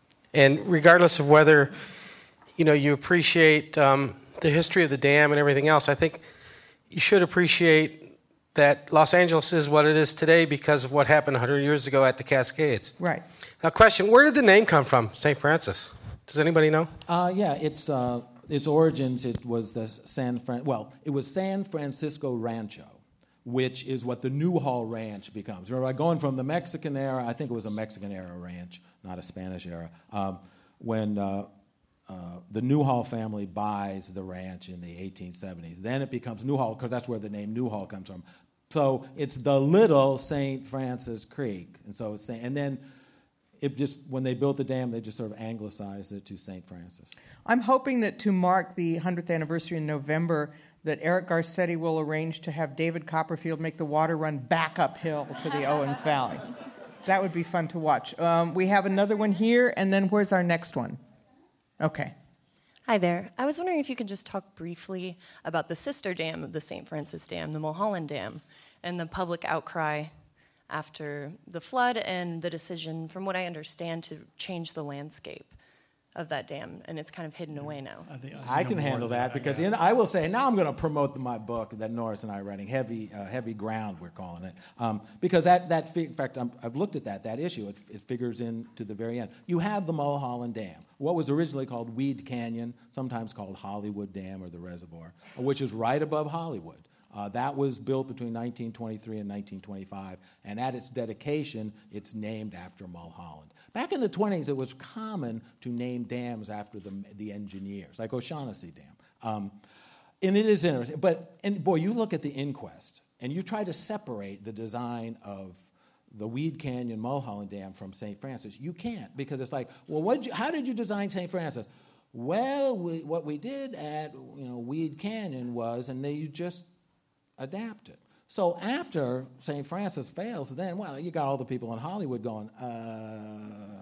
And regardless of whether, you know, you appreciate um, the history of the dam and everything else, I think you should appreciate that Los Angeles is what it is today because of what happened one hundred years ago at the Cascades. Right. Now, question, where did the name come from, Saint Francis? Does anybody know? Uh, yeah, it's uh, its origins, it was the San Fran- well, it was San Francisco Rancho, which is what the Newhall Ranch becomes. Remember, going from the Mexican era, I think it was a Mexican era ranch, not a Spanish era, um, when uh, uh, the Newhall family buys the ranch in the eighteen seventies. Then it becomes Newhall, because that's where the name Newhall comes from. So it's the little Saint Francis Creek. And so it's, and then it just, when they built the dam, they just sort of anglicized it to Saint Francis. I'm hoping that to mark the hundredth anniversary in November, that Eric Garcetti will arrange to have David Copperfield make the water run back uphill to the Owens Valley. That would be fun to watch. Um, we have another one here, and then where's our next one? Okay. Hi there. I was wondering if you could just talk briefly about the sister dam of the Saint Francis Dam, the Mulholland Dam, and the public outcry after the flood and the decision, from what I understand, to change the landscape of that dam, and it's kind of hidden away now. I, think, I, think I can handle that, because in, I will say, now I'm going to promote my book that Norris and I are writing, Heavy uh, Heavy Ground, we're calling it, um, because that, that fi- in fact, I'm, I've looked at that, that issue, it, it figures in to the very end. You have the Mulholland Dam, what was originally called Weed Canyon, sometimes called Hollywood Dam or the Reservoir, which is right above Hollywood. Uh, that was built between nineteen twenty-three and nineteen twenty-five, and at its dedication, it's named after Mulholland. Back in the twenties, it was common to name dams after the, the engineers, like O'Shaughnessy Dam. Um, and it is interesting. But, and boy, you look at the inquest, and you try to separate the design of the Weed Canyon Mulholland Dam from Saint Francis. You can't, because it's like, well, what you, how did you design Saint Francis? Well, we, what we did at you know Weed Canyon was, and they you just adapt it. So after Saint Francis fails, then, well, you got all the people in Hollywood going, uh,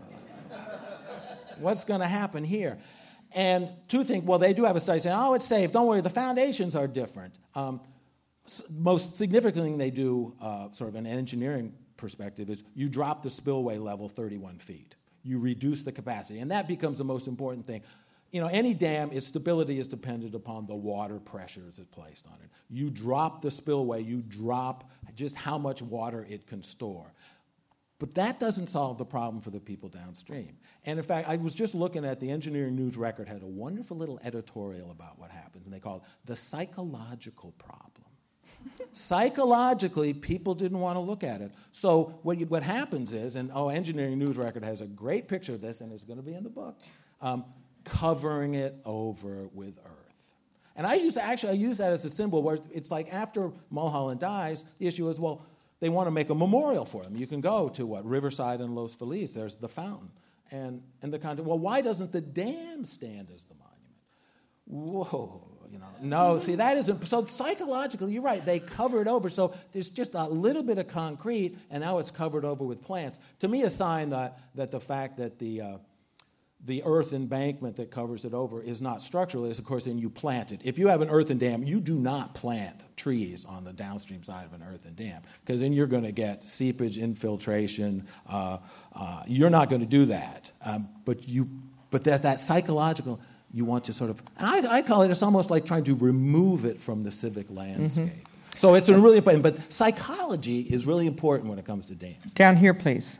what's going to happen here? And two things, well, they do have a study saying, oh, it's safe, don't worry, the foundations are different. Um, most significant thing they do, uh, sort of an engineering perspective, is you drop the spillway level thirty-one feet. You reduce the capacity, and that becomes the most important thing. You know, any dam, its stability is dependent upon the water pressures it placed on it. You drop the spillway, you drop just how much water it can store. But that doesn't solve the problem for the people downstream. And in fact, I was just looking at the Engineering News Record, had a wonderful little editorial about what happens, and they call it the psychological problem. Psychologically, people didn't want to look at it. So what, you, what happens is, and oh, Engineering News Record has a great picture of this, and it's going to be in the book, um, covering it over with earth. And I use actually I use that as a symbol where it's like after Mulholland dies, the issue is, well, they want to make a memorial for them. You can go to what Riverside and Los Feliz. There's the fountain, and and the content. Well, why doesn't the dam stand as the monument? Whoa, you know, no. See, that isn't so psychologically. You're right. They cover it over, so there's just a little bit of concrete, and now it's covered over with plants. To me, a sign that that the fact that the uh, the earth embankment that covers it over is not structural, is, of course, then you plant it. If you have an earthen dam, you do not plant trees on the downstream side of an earthen dam, because then you're going to get seepage, infiltration. Uh, uh, you're not going to do that. Um, but you, but there's that psychological, you want to sort of, and I, I call it, it's almost like trying to remove it from the civic landscape. Mm-hmm. So it's a really important, but psychology is really important when it comes to dams. Down here, please.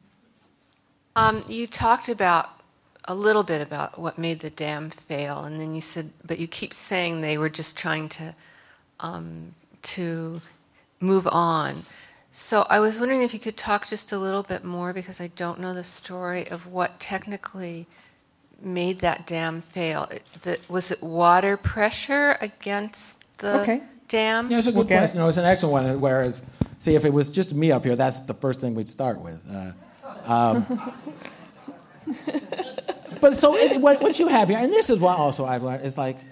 Um, you talked about a little bit about what made the dam fail, and then you said, but you keep saying they were just trying to um, to move on. So I was wondering if you could talk just a little bit more, because I don't know the story of what technically made that dam fail. It, the, was it water pressure against the okay. dam? Yeah, it's a good Okay. question. No, it's an excellent one. Whereas, see, if it was just me up here, that's the first thing we'd start with. Uh, um, but so it, what, what you have here, and this is what also I've learned, is like,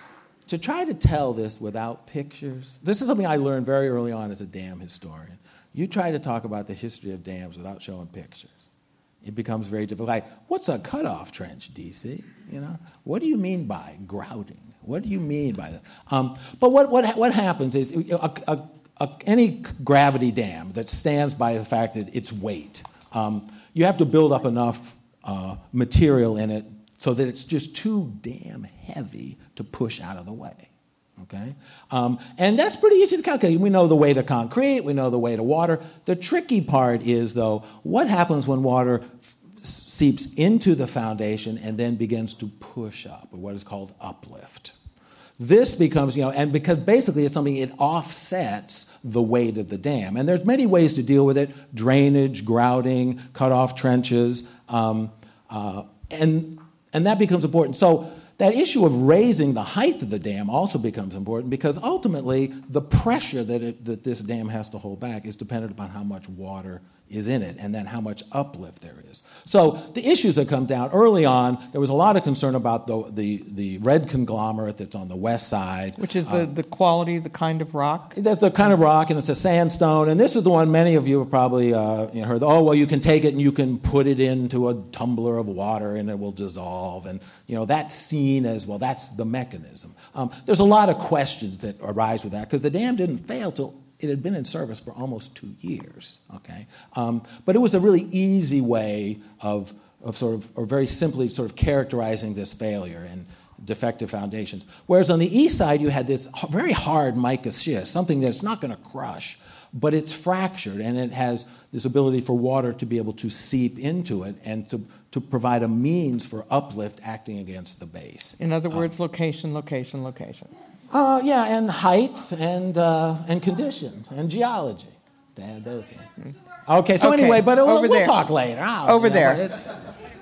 to try to tell this without pictures. This is something I learned very early on as a dam historian. You try to talk about the history of dams without showing pictures. It becomes very difficult. Like, what's a cutoff trench, D C? You know, what do you mean by grouting? What do you mean by that? Um, but what, what, what happens is a, a, a, any gravity dam that stands by the fact that its weight, um, you have to build up enough uh, material in it so that it's just too damn heavy to push out of the way. Okay? Um, and that's pretty easy to calculate. We know the weight of concrete, we know the weight of water. The tricky part is, though, what happens when water f- seeps into the foundation and then begins to push up, or what is called uplift. This becomes, you know, and because basically it's something, it offsets the weight of the dam. And there's many ways to deal with it: drainage, grouting, cut-off trenches, um, uh, and and that becomes important. So that issue of raising the height of the dam also becomes important, because ultimately the pressure that it, that this dam has to hold back is dependent upon how much water is in it and then how much uplift there is. So the issues that come down early on, there was a lot of concern about the the, the red conglomerate that's on the west side. Which is the, uh, the quality, the kind of rock? That's the kind of rock, and it's a sandstone. And this is the one many of you have probably uh, you know, heard, oh, well, you can take it and you can put it into a tumbler of water and it will dissolve. And, you know, that's seen as, well, that's the mechanism. Um, there's a lot of questions that arise with that, because the dam didn't fail till it had been in service for almost two years, okay? Um, but it was a really easy way of, of sort of, or very simply sort of characterizing this failure and defective foundations. Whereas on the east side, you had this very hard mica schist, something that's not going to crush, but it's fractured, and it has this ability for water to be able to seep into it and to, to provide a means for uplift acting against the base. In other words, um, location, location, location. Uh, yeah, and height and uh, and condition and geology. Dad, those things. Okay, so okay. anyway, but we'll, Over we'll there. talk later. Oh, Over you know, there. It's...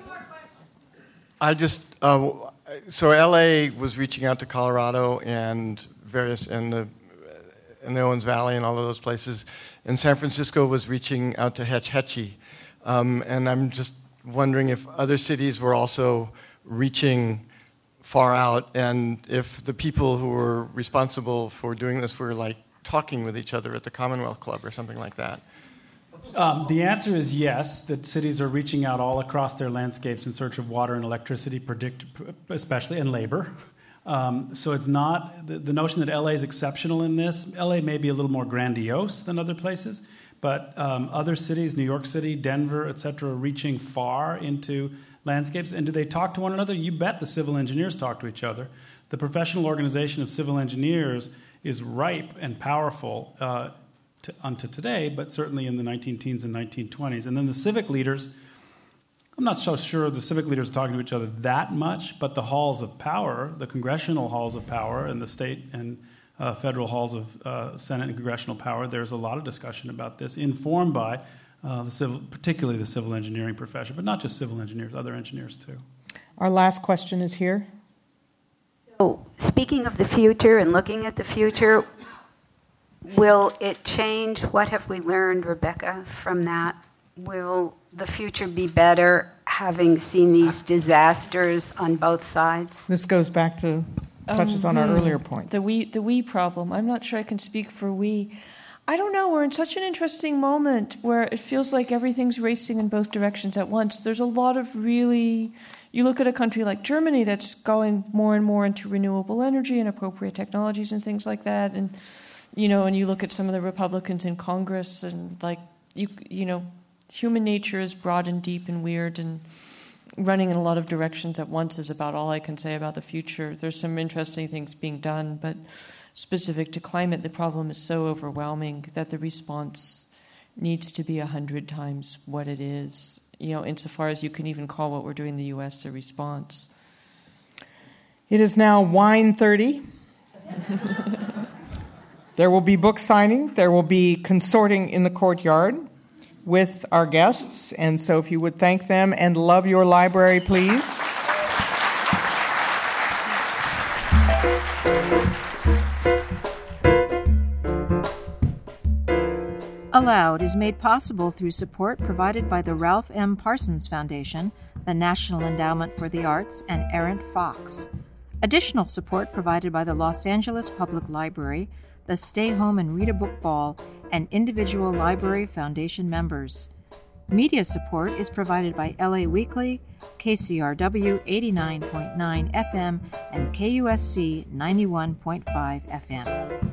I just uh, so L A was reaching out to Colorado and various and the and the Owens Valley and all of those places, and San Francisco was reaching out to Hetch Hetchy, um, and I'm just wondering if other cities were also reaching far out, and if the people who were responsible for doing this were like talking with each other at the Commonwealth Club or something like that. Um, the answer is yes, that cities are reaching out all across their landscapes in search of water and electricity, predict, especially, and labor. Um, so it's not, the, the notion that L A is exceptional in this, L A may be a little more grandiose than other places, but um, other cities, New York City, Denver, et cetera, are reaching far into landscapes. And do they talk to one another? You bet the civil engineers talk to each other. The professional organization of civil engineers is ripe and powerful uh, to, unto today, but certainly in the nineteen teens and nineteen twenties. And then the civic leaders, I'm not so sure the civic leaders are talking to each other that much, but the halls of power, the congressional halls of power and the state and uh, federal halls of uh, Senate and congressional power, there's a lot of discussion about this, informed by Uh, the civil, particularly the civil engineering profession, but not just civil engineers, other engineers too. Our last question is here. So, speaking of the future and looking at the future, will it change? What have we learned, Rebecca, from that? Will the future be better having seen these disasters on both sides? This goes back to, touches um, on our hmm, earlier point. The we, the we problem. I'm not sure I can speak for we. I don't know. We're in such an interesting moment where it feels like everything's racing in both directions at once. There's a lot of really... You look at a country like Germany that's going more and more into renewable energy and appropriate technologies and things like that. And, you know, and you look at some of the Republicans in Congress and, like, you, you know, human nature is broad and deep and weird and running in a lot of directions at once is about all I can say about the future. There's some interesting things being done, but... Specific to climate, the problem is so overwhelming that the response needs to be a hundred times what it is, you know, insofar as you can even call what we're doing in the U S a response. It is now wine thirty. There will be book signing. There will be consorting in the courtyard with our guests. And so if you would thank them and love your library, please. Aloud is made possible through support provided by the Ralph M. Parsons Foundation, the National Endowment for the Arts, and Errant Fox. Additional support provided by the Los Angeles Public Library, the Stay Home and Read a Book Ball, and individual Library Foundation members. Media support is provided by L A Weekly, K C R W eighty-nine point nine F M, and K U S C ninety-one point five F M.